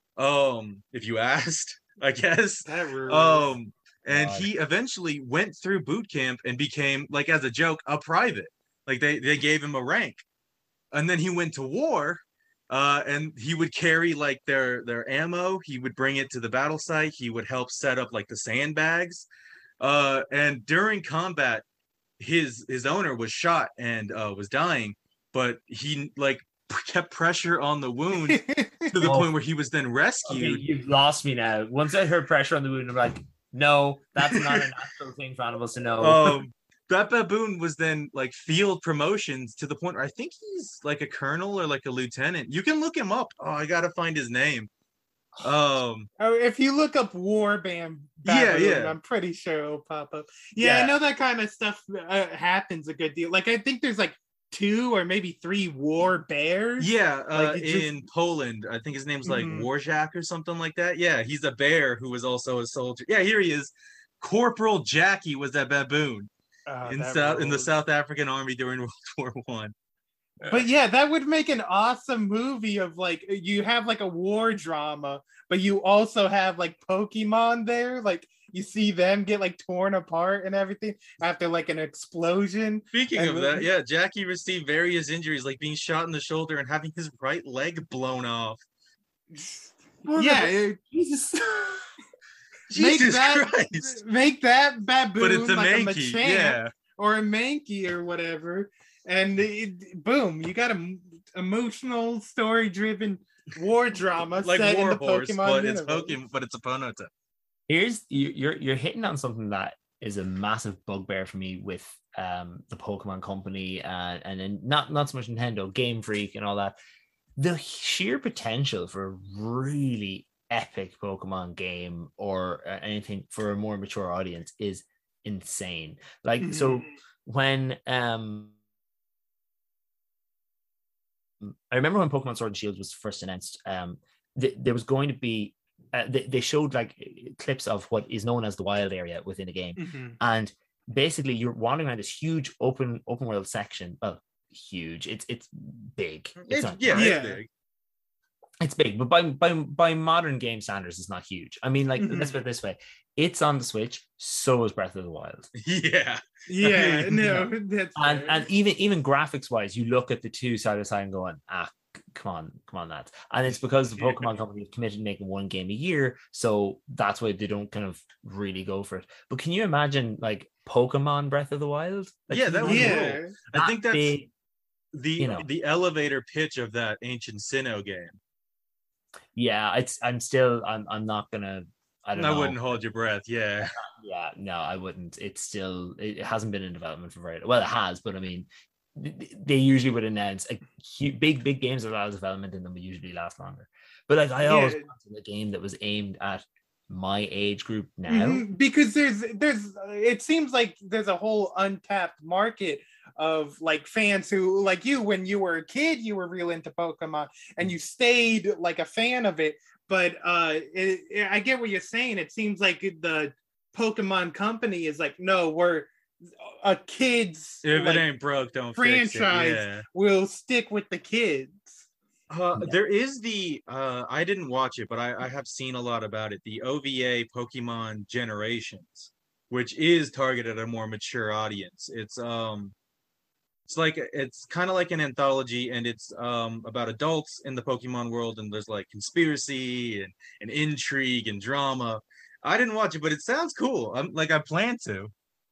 um, if you asked, I guess. That rules. Um, and God. he eventually went through boot camp and became, like, as a joke, a private. Like they they gave him a rank, and then he went to war. Uh, and he would carry like their their ammo. He would bring it to the battle site. He would help set up like the sandbags. Uh, and during combat, his his owner was shot and uh, was dying, but he like kept pressure on the wound to the Oh. point where he was then Okay, rescued. you've lost me now. Once I heard pressure on the wound, I'm like, no, that's not a natural thing for animals to know. Um, that baboon was then like field promotions to the point where I think he's like a colonel or like a lieutenant. You can look him up. Oh, I gotta find his name. Um, Oh, if you look up Warband, Yeah, Baboon, yeah. I'm pretty sure it'll pop up. Yeah, Yeah. I know that kind of stuff uh, happens a good deal. Like I think there's like two or maybe three war bears. yeah, uh, Like, it just- in Poland, I think his name's like Mhm. Warjak or something like that. Yeah, he's a bear who was also a soldier. Yeah, here he is. Corporal Jackie was that baboon Oh, in that South in the rules. South African Army during World War One. But yeah, that would make an awesome movie of like you have like a war drama, but you also have like Pokemon there. Like you see them get like torn apart and everything after like an explosion. Speaking And of the- that, yeah, Jackie received various injuries, like being shot in the shoulder and having his right leg blown off. Yeah, it- Jesus. make Jesus that Christ. make that baboon But it's a like Mankey, a Machamp yeah. or a Mankey or whatever, and it, boom, you got a emotional, story-driven war drama Like set in the Warhorse, Pokemon but universe. it's Pokemon, but it's a Ponyta. Here's you, you're you're hitting on something that is a massive bugbear for me with um the Pokemon Company uh, and then not not so much Nintendo, Game Freak, and all that. The sheer potential for a really epic Pokemon game or uh, anything for a more mature audience is insane. Like mm-hmm. so when um I remember when Pokemon Sword and Shield was first announced, um th- there was going to be uh, they, they showed like clips of what is known as the wild area within the game, mm-hmm. and basically you're wandering around this huge open open world section. Well, huge. It's it's big. It's, it's not, yeah, yeah. It's big. It's big, but by by by modern game standards, it's not huge. I mean, like mm-hmm. let's put it this way: it's on the Switch. So is Breath of the Wild. Yeah, yeah, no, that's and fair. and even even graphics wise, you look at the two side by side and going, ah, come on, come on, lads. And it's because the Pokemon Company is committed to making one game a year, so that's why they don't kind of really go for it. But can you imagine like Pokemon Breath of the Wild? Like, yeah, that was yeah. cool. I think that's big, the you know. the elevator pitch of that Ancient Sinnoh game. Yeah, it's. I'm still. I'm. I'm not gonna. I don't. I know. wouldn't hold your breath. Yeah. Yeah. No, I wouldn't. It's still. It hasn't been in development for very. Well, it has, but I mean, they usually would announce a huge, big, big games that allow development in them would usually last longer. But like, I Yeah. always wanted a game that was aimed at my age group now. Mm-hmm. Because there's there's it seems like there's a whole untapped market of like fans who, like you, when you were a kid, you were real into Pokemon and you stayed like a fan of it. But uh, it, it, I get what you're saying. It seems like the Pokemon Company is like, no, we're a kids. If like, it ain't broke, don't franchise fix it. Yeah. will stick with the kids. Uh, there is the uh, I didn't watch it, but I, I have seen a lot about it. The O V A Pokemon Generations, which is targeted at a more mature audience. It's um, it's like it's kind of like an anthology, and it's um about adults in the Pokemon world, and there's like conspiracy and, and intrigue and drama. I didn't watch it, but it sounds cool. I'm like I plan to.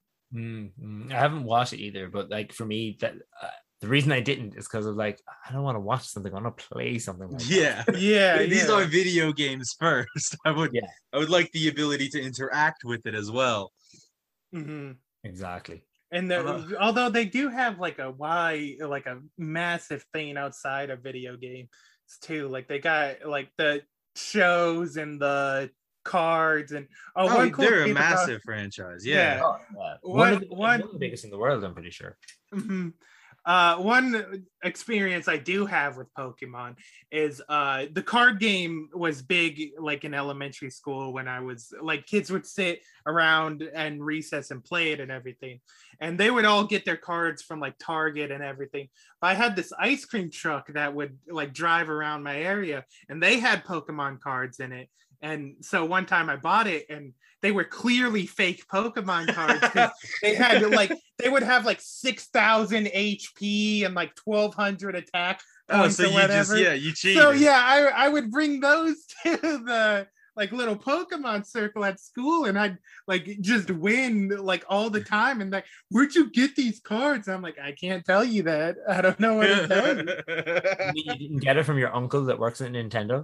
Mm-hmm. I haven't watched it either, but like for me, that uh, the reason I didn't is because of like I don't want to watch something. I want to play something. Like yeah, that. yeah. These yeah. are video games first. I would, yeah. I would like the ability to interact with it as well. Mm-hmm. Exactly. And the, Uh, although they do have like a wide, like a massive thing outside of video games too, like they got like the shows and the cards and oh, Oh, one cool they're a thing about- massive franchise. Yeah. Yeah. Oh, yeah. One- One, of the, one- one of the biggest in the world, I'm pretty sure. Mhm. Uh, one experience I do have with Pokemon is uh, the card game was big, like in elementary school when I was like, kids would sit around and recess and play it and everything. And they would all get their cards from like Target and everything. I had this ice cream truck that would like drive around my area and they had Pokemon cards in it. And so one time I bought it and they were clearly fake Pokemon cards because they had like they would have like six thousand H P and like twelve hundred attack Oh, points so or you whatever. just yeah, you cheated. So yeah, I I would bring those to the like little Pokemon circle at school and I'd like just win like all the time and like, where'd you get these cards? I'm like, I can't tell you that. I don't know what to tell you. You mean you didn't get it from your uncle that works at Nintendo?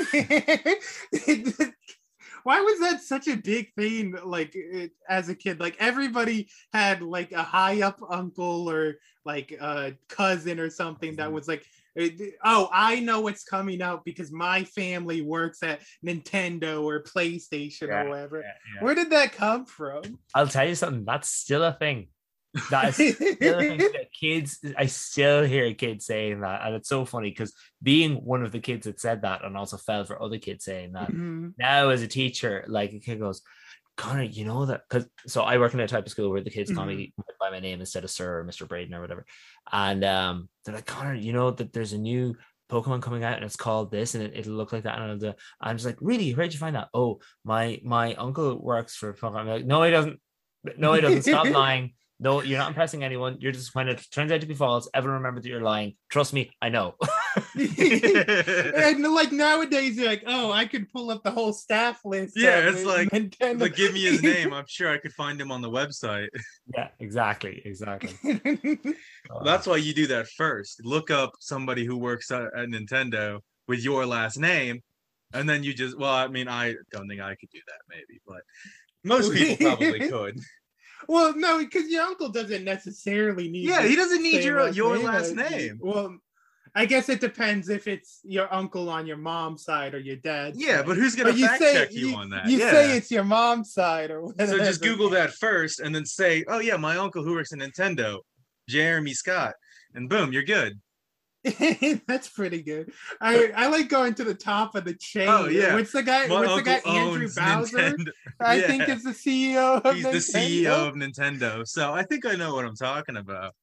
Why was that such a big thing like it, as a kid? Like everybody had like a high up uncle or like a cousin or something that was like, oh, I know what's coming out because my family works at Nintendo or PlayStation Yeah, or whatever. yeah, yeah. Where did that come from? I'll tell you something. That's still a thing. That is still a thing that kids. I still hear kids saying that, and it's so funny because being one of the kids that said that and also fell for other kids saying that. Mhm. Now, as a teacher, like a kid goes, Connor, you know that because so I work in a type of school where the kids call me by my name instead of Sir or Mister Braden or whatever, and um, they're like, Connor, you know that there's a new Pokemon coming out and it's called this and it, it'll look like that, and I'll do, I'm just like, really? Where'd you find that? Oh, my my uncle works for Pokemon. I'm like, no, he doesn't. No, he doesn't. Stop lying. No, you're not impressing anyone. You're just when it turns out to be false. Everyone remember that you're lying. Trust me, I know. And like nowadays, you're like, oh, I could pull up the whole staff list. Yeah, it's like, Nintendo. like, give me his name. I'm sure I could find him on the website. Yeah, exactly, exactly. That's why you do that first. Look up somebody who works at, at Nintendo with your last name, and then you just, well, I mean, I don't think I could do that, maybe, but most people probably could. Well, no, because your uncle doesn't necessarily need. Yeah, he doesn't need same your last your name last as you. name. Well, I guess it depends if it's your uncle on your mom's side or your dad's Yeah, side. but who's gonna But you fact say- check you, you- on that? You yeah. say it's your mom's side or whatever. So just Google that first, and then say, "Oh yeah, my uncle who works at Nintendo, Jeremy Scott," and boom, you're good. That's pretty good. I I like going to the top of the chain. Oh, yeah. What's the guy? My what's the guy? uncle Andrew owns Bowser. Nintendo. I Yeah. think is the C E O of He's Nintendo. the C E O of Nintendo, so I think I know what I'm talking about.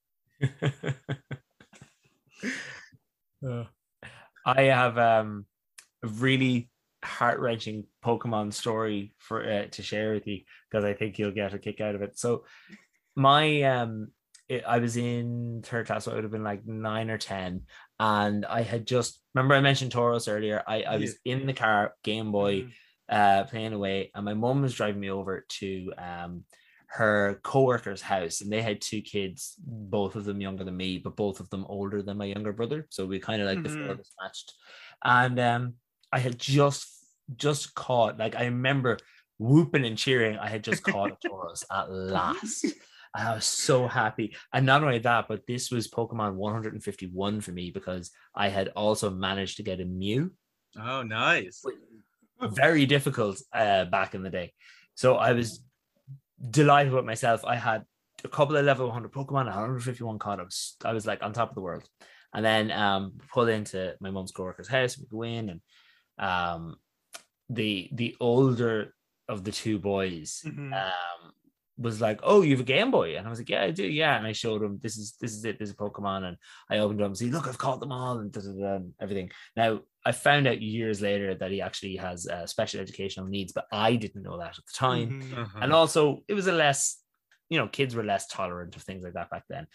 Uh, I have um, a really heart-wrenching Pokemon story for uh, to share with you because I think you'll get a kick out of it. So, my um, it, I was in third class, so I would have been like nine or ten, and I had just remember I mentioned Tauros earlier. I I was in the car, Game Boy, Mhm. uh, playing away, and my mum was driving me over to um her co-worker's house, and they had two kids, both of them younger than me, but both of them older than my younger brother. So we kind of like the Mhm. four of us matched. And um, I had just just caught, like I remember whooping and cheering. I had just caught a Tauros at last. And I was so happy. And not only that, but this was Pokemon one hundred fifty-one for me because I had also managed to get a Mew. Oh, nice. Very difficult uh, back in the day. So I was delighted with myself. I had a couple of level one hundred Pokemon, one hundred fifty-one caught. I was, I was like on top of the world. And then um, pulled into my mom's coworker's house. We go in, and um, the the older of the two boys Mhm. um, was like, "Oh, you have a Game Boy?" And I was like, "Yeah, I do. Yeah." And I showed him, "This is this is it. This is Pokemon." And I opened it up and said, "Look, I've caught them all," and, da, da, da, and everything. Now I found out years later that he actually has uh, special educational needs, but I didn't know that at the time. Mhm. Uh-huh. And also, it was a less, you know, kids were less tolerant of things like that back then.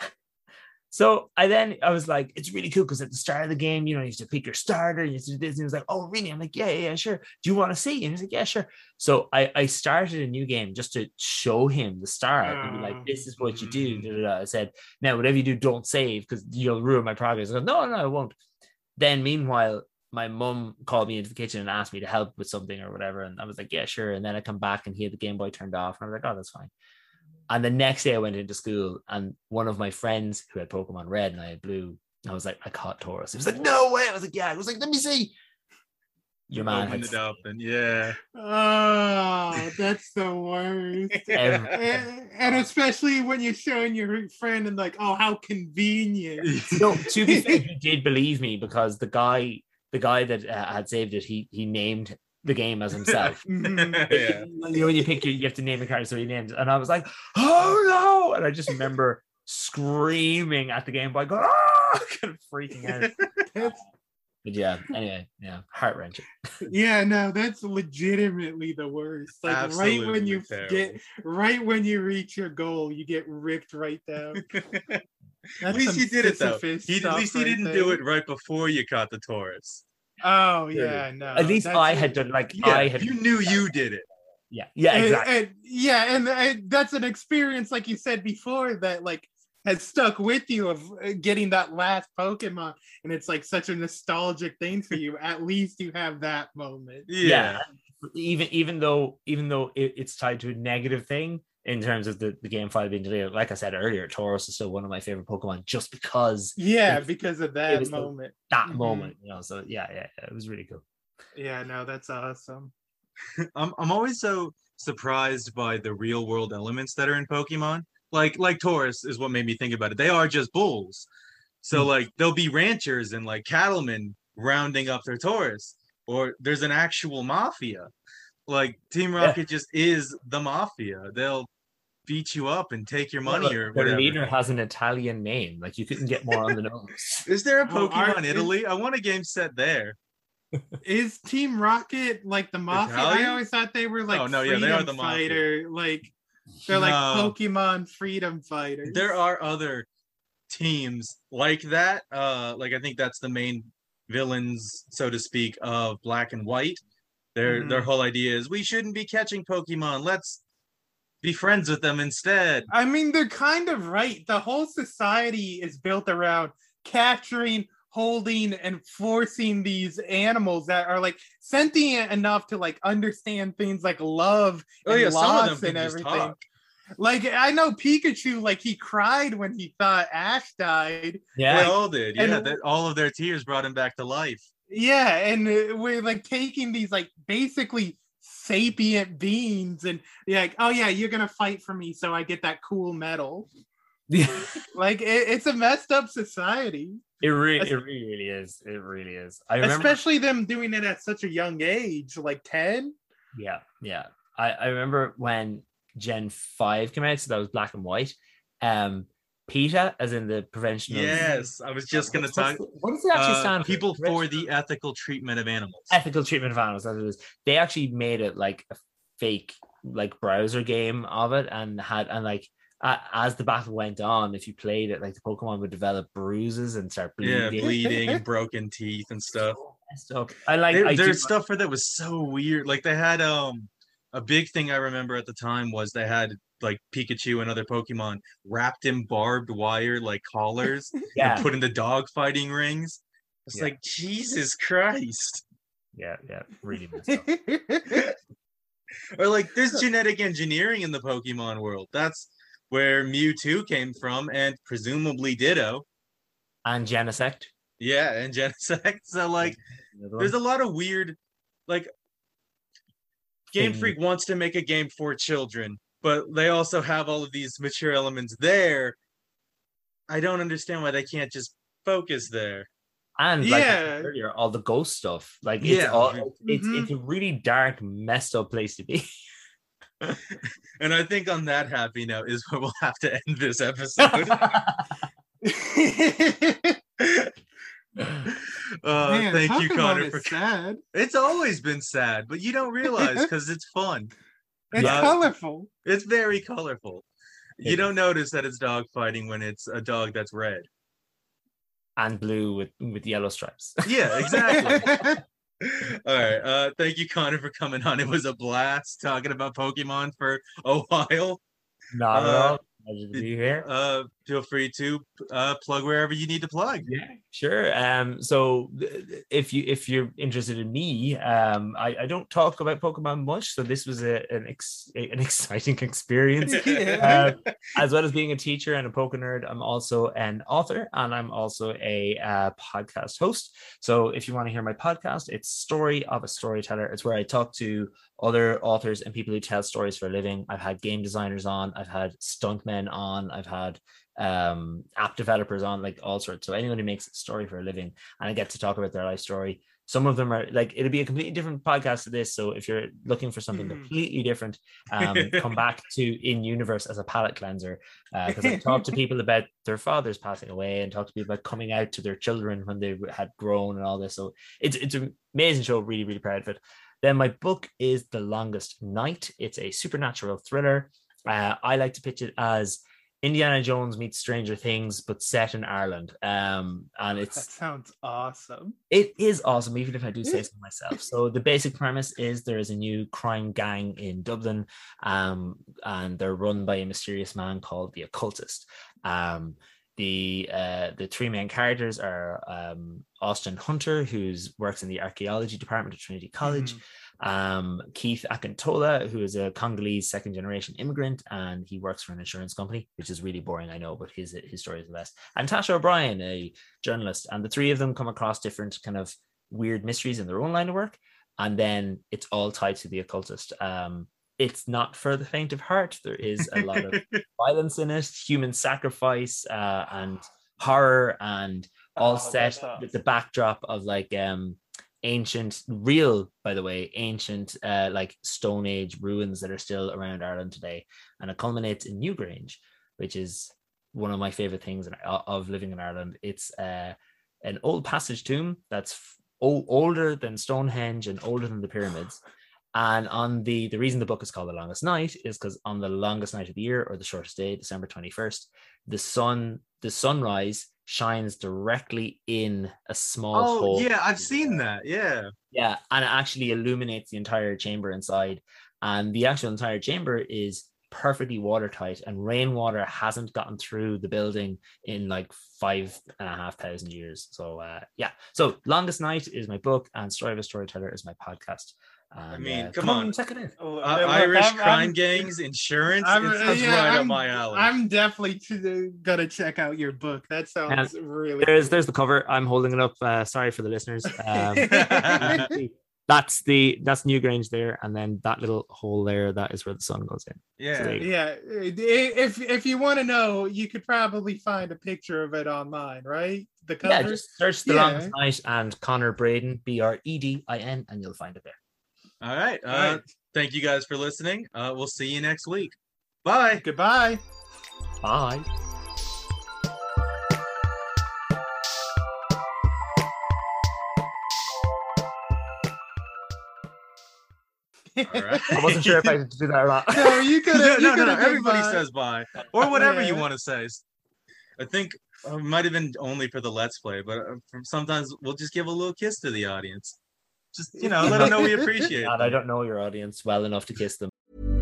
So I then I was like, it's really cool because at the start of the game, you know, you have to pick your starter, you have to do this. And he was like, "Oh, really?" I'm like, yeah, yeah, yeah, sure. Do you want to see? And he's like, "Yeah, sure." So I, I started a new game just to show him the start and be like, "This is what you do." Da, da, da. I said, "Now, whatever you do, don't save because you'll ruin my progress." I go, "No, no, I won't." Then meanwhile, my mum called me into the kitchen and asked me to help with something or whatever. And I was like, "Yeah, sure." And then I come back and he had the Game Boy turned off. And I was like, "Oh, that's fine." And the next day I went into school and one of my friends who had Pokemon Red and I had Blue, I was like, "I caught Tauros." He was like, "No way." I was like, "Yeah." I was like, "Let me see." Your man Opened had it up, and yeah. Oh, that's the worst. Every- and, and especially when you're showing your friend and like, oh, how convenient. No, to be fair, he did believe me because the guy, the guy that uh, had saved it, he he named the game as himself. Mhm. Yeah. You know, when you pick your, you have to name a character, so he named it. And I was like, "Oh no!" And I just remember screaming at the Game Boy, going, "Ah!" kind of freaking out. That's- But yeah, anyway, yeah, heart wrenching. yeah, no, that's legitimately the worst. Like right when Absolutely you terrible. get, right when you reach your goal, you get ripped right down. At That's least some he did it though. Sisyphus He, at stuff least he right didn't there. do it right before you caught the Taurus. Oh yeah, no. At least that's I it. had done like Yeah, I had. you knew you did it. Yeah, yeah, And- exactly. and- yeah, and, and that's an experience, like you said before, that like has stuck with you of uh, getting that last Pokemon, and it's like such a nostalgic thing for you. At least you have that moment. Yeah. even even though even though it, it's tied to a negative thing in terms of the, the game file being deleted, like I said earlier, Tauros is still one of my favorite Pokemon just because Yeah, It's- because of it that was the- moment. that Mhm. moment, you know. So yeah, yeah, yeah, it was really cool. Yeah, no, that's awesome. I'm I'm always so surprised by the real world elements that are in Pokemon. Like like Taurus is what made me think about it. They are just bulls. So Hmm. like there'll be ranchers and like cattlemen rounding up their Taurus. Or there's an actual mafia. Like Team Yeah. Rocket just is the mafia. They'll beat you up and take your money or Their whatever. leader has an Italian name. Like you couldn't get more on the nose. Is there a Oh, are- Pokemon Italy? I want a game set there. Is Team Rocket like the Mafia? I Italian? always thought they were like Oh, no, yeah, freedom they are the Mafia. fighter. Like they're like No. Pokemon freedom fighters. There are other teams like that. Uh, like I think that's the main villains, so to speak, of Black and White. Their Mhm. their whole idea is we shouldn't be catching Pokemon. Let's be friends with them instead. I mean, they're kind of right. The whole society is built around capturing, holding, and forcing these animals that are like sentient enough to like understand things like love Oh and yeah, some of loss them and can just everything. talk. Like I know Pikachu, like he cried when he thought Ash died. Yeah. They all did. and- Yeah, that, all of their tears brought him back to life. Yeah, and uh, we're like taking these like basically sapient beings, and you're like, oh yeah, you're gonna fight for me, so I get that cool medal. Like it, it's a messed up society, It really, it really, really is. It really is. I remember, especially them doing it at such a young age, like ten. yeah, yeah. I, I remember when Gen five came out, so that was Black and White. Um, PETA, as in the prevention of Yes, I was just going to What's- talk. what's the- what does it actually uh, stand for? People for Prevention the ethical treatment of animals. ethical treatment of animals. That's what it is. They actually made it like a fake like browser game of it, and had and like uh, as the battle went on, if you played it, like the Pokemon would develop bruises and start Yeah, bleeding. bleeding, broken teeth, and stuff. Stuff. I like. There, I do- there's stuff for that was so weird. Like they had um a big thing I remember at the time was they had like Pikachu and other Pokemon wrapped in barbed wire like collars Yeah, and put into dog fighting rings. It's Yeah. like Jesus Christ. yeah, yeah. Really messed up. Or like there's genetic engineering in the Pokemon world. That's where Mewtwo came from, and presumably Ditto. And Genesect. Yeah, and Genesect. So like Another there's one. a lot of weird, like Game Thing. Freak wants to make a game for children, but they also have all of these mature elements there. I don't understand why they can't just focus there. And like I Yeah. said earlier, all the ghost stuff. Like it's Yeah. all it's Mhm. it's a really dark, messed up place to be. And I think on that happy note is where we'll have to end this episode. Uh, Man, thank you, Pokemon Connor. is For sad. it's always been sad, but you don't realize because it's fun. It's Yeah. colorful. It's very colorful. It You don't notice that it's dog fighting when it's a dog that's red. And blue with with yellow stripes. Yeah, exactly. All right. Uh, thank you, Connor, for coming on. It was a blast talking about Pokemon for a while. Not at Uh, all. Pleasure to be here. Uh, feel free to uh, plug wherever you need to plug. Yeah, sure. Um, so th- if you if you're interested in me, um, I, I don't talk about Pokemon much, so this was a, an ex, a- an exciting experience. Yeah. Uh, as well as being a teacher and a Poke nerd, I'm also an author and I'm also a uh, podcast host. So if you want to hear my podcast, it's Story of a Storyteller. It's where I talk to other authors and people who tell stories for a living. I've had game designers on, I've had stuntmen on, I've had um, app developers on, like all sorts. So anyone who makes a story for a living, and I get to talk about their life story. Some of them are like, it'll be a completely different podcast to this. So if you're looking for something Mhm. completely different, um, come back to In Universe as a palate cleanser, because I talk to people about their fathers passing away and talk to people about coming out to their children when they had grown and all this. So it's it's an amazing show. Really, really proud of it. Then my book is The Longest Night. It's a supernatural thriller. Uh, I like to pitch it as Indiana Jones meets Stranger Things, but set in Ireland. Um, and That it's sounds awesome. it is awesome, even if I do say so myself. So the basic premise is there is a new crime gang in Dublin, um, and they're run by a mysterious man called the Occultist. Um, the uh, the three main characters are um, Austin Hunter, who's works in the archaeology department at Trinity College. Um, Keith Akintola, who is a Congolese second generation immigrant, and he works for an insurance company, which is really boring, I know, but his his story is the best. And Tasha O'Brien, a journalist, and the three of them come across different kind of weird mysteries in their own line of work, and then it's all tied to the occultist. Um, it's not for the faint of heart. There is a lot of violence in it, human sacrifice, uh, and horror, and all Oh, set that's awesome. with the backdrop of like um ancient, real, by the way, ancient uh, like Stone Age ruins that are still around Ireland today. And it culminates in Newgrange, which is one of my favorite things in, of living in Ireland. It's uh, an old passage tomb that's f- o- older than Stonehenge and older than the pyramids. And on the the reason the book is called The Longest Night is because on the longest night of the year, or the shortest day, December twenty-first, the sun the sunrise shines directly in a small Oh, hole. yeah, I've seen that. Yeah. Yeah, and it actually illuminates the entire chamber inside. And the actual entire chamber is perfectly watertight, and rainwater hasn't gotten through the building in like five and a half thousand years. So uh, yeah, so Longest Night is my book, and Story of a Storyteller is my podcast. And, I mean, uh, come on. check it out. Oh, Uh, look, Irish I'm- crime I'm- gangs, insurance. I'm- It's, it's yeah, right up I'm- my alley. I'm definitely to, gonna check out your book. That sounds really. There's there's the cover. I'm holding it up. Uh, sorry for the listeners. Um, that's the that's Newgrange there, and then that little hole there, that is where the sun goes in. Yeah. So there you go. Yeah, if if you want to know, you could probably find a picture of it online, right? The cover. Yeah, just search The Yeah. Longest Night and Connor Braden, B R E D I N, and you'll find it there. All right. Uh, All right. Thank you guys for listening. Uh, we'll see you next week. Bye. Goodbye. Bye. All right. I wasn't sure if I had to do that or not. No, you could. no, you no, no, coulda no. been Everybody fine. says bye, or whatever you Yeah. want to say. I think uh, it might have been only for the Let's Play, but uh, from sometimes we'll just give a little kiss to the audience. Just, you know, let them know we appreciate God, it. I don't know your audience well enough to kiss them.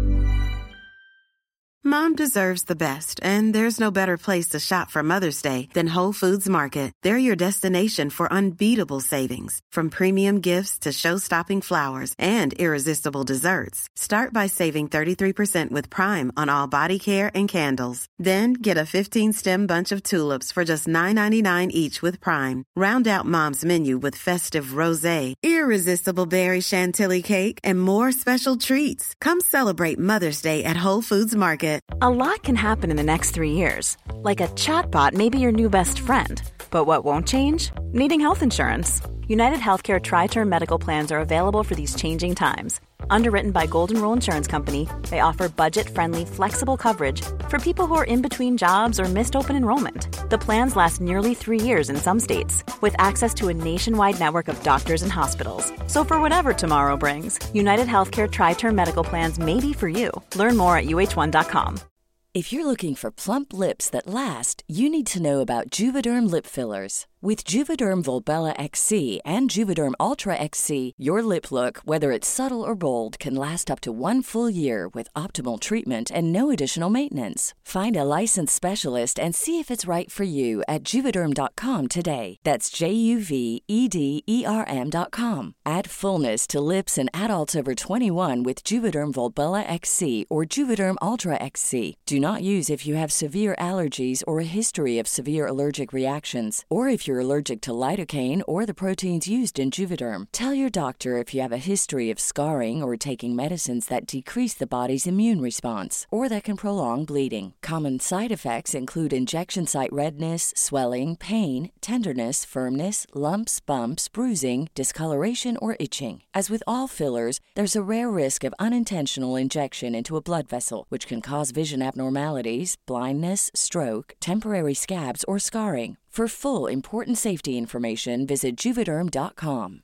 Mom deserves the best, and there's no better place to shop for Mother's Day than Whole Foods Market. They're your destination for unbeatable savings, from premium gifts to show-stopping flowers and irresistible desserts. Start by saving thirty-three percent with Prime on all body care and candles. Then get a fifteen-stem bunch of tulips for just nine ninety-nine each with Prime. Round out Mom's menu with festive rosé, irresistible berry chantilly cake, and more special treats. Come celebrate Mother's Day at Whole Foods Market. A lot can happen in the next three years. Like a chatbot may be your new best friend. But what won't change? Needing health insurance. United Healthcare Tri-Term Medical Plans are available for these changing times. Underwritten by Golden Rule Insurance Company, they offer budget-friendly, flexible coverage for people who are in between jobs or missed open enrollment. The plans last nearly three years in some states, with access to a nationwide network of doctors and hospitals. So for whatever tomorrow brings, United Healthcare Tri-Term Medical Plans may be for you. Learn more at U H one dot com. If you're looking for plump lips that last, you need to know about Juvederm lip fillers. With Juvederm Volbella X C and Juvederm Ultra X C, your lip look, whether it's subtle or bold, can last up to one full year with optimal treatment and no additional maintenance. Find a licensed specialist and see if it's right for you at Juvederm dot com today. That's J U V E D E R M dot com. Add fullness to lips in adults over twenty-one with Juvederm Volbella X C or Juvederm Ultra X C. Do not use if you have severe allergies or a history of severe allergic reactions, or if you're allergic to lidocaine or the proteins used in Juvederm. Tell your doctor if you have a history of scarring or taking medicines that decrease the body's immune response or that can prolong bleeding. Common side effects include injection site redness, swelling, pain, tenderness, firmness, lumps, bumps, bruising, discoloration, or itching. As with all fillers, there's a rare risk of unintentional injection into a blood vessel, which can cause vision abnormalities, blindness, stroke, temporary scabs, or scarring. For full, important safety information, visit Juvederm dot com.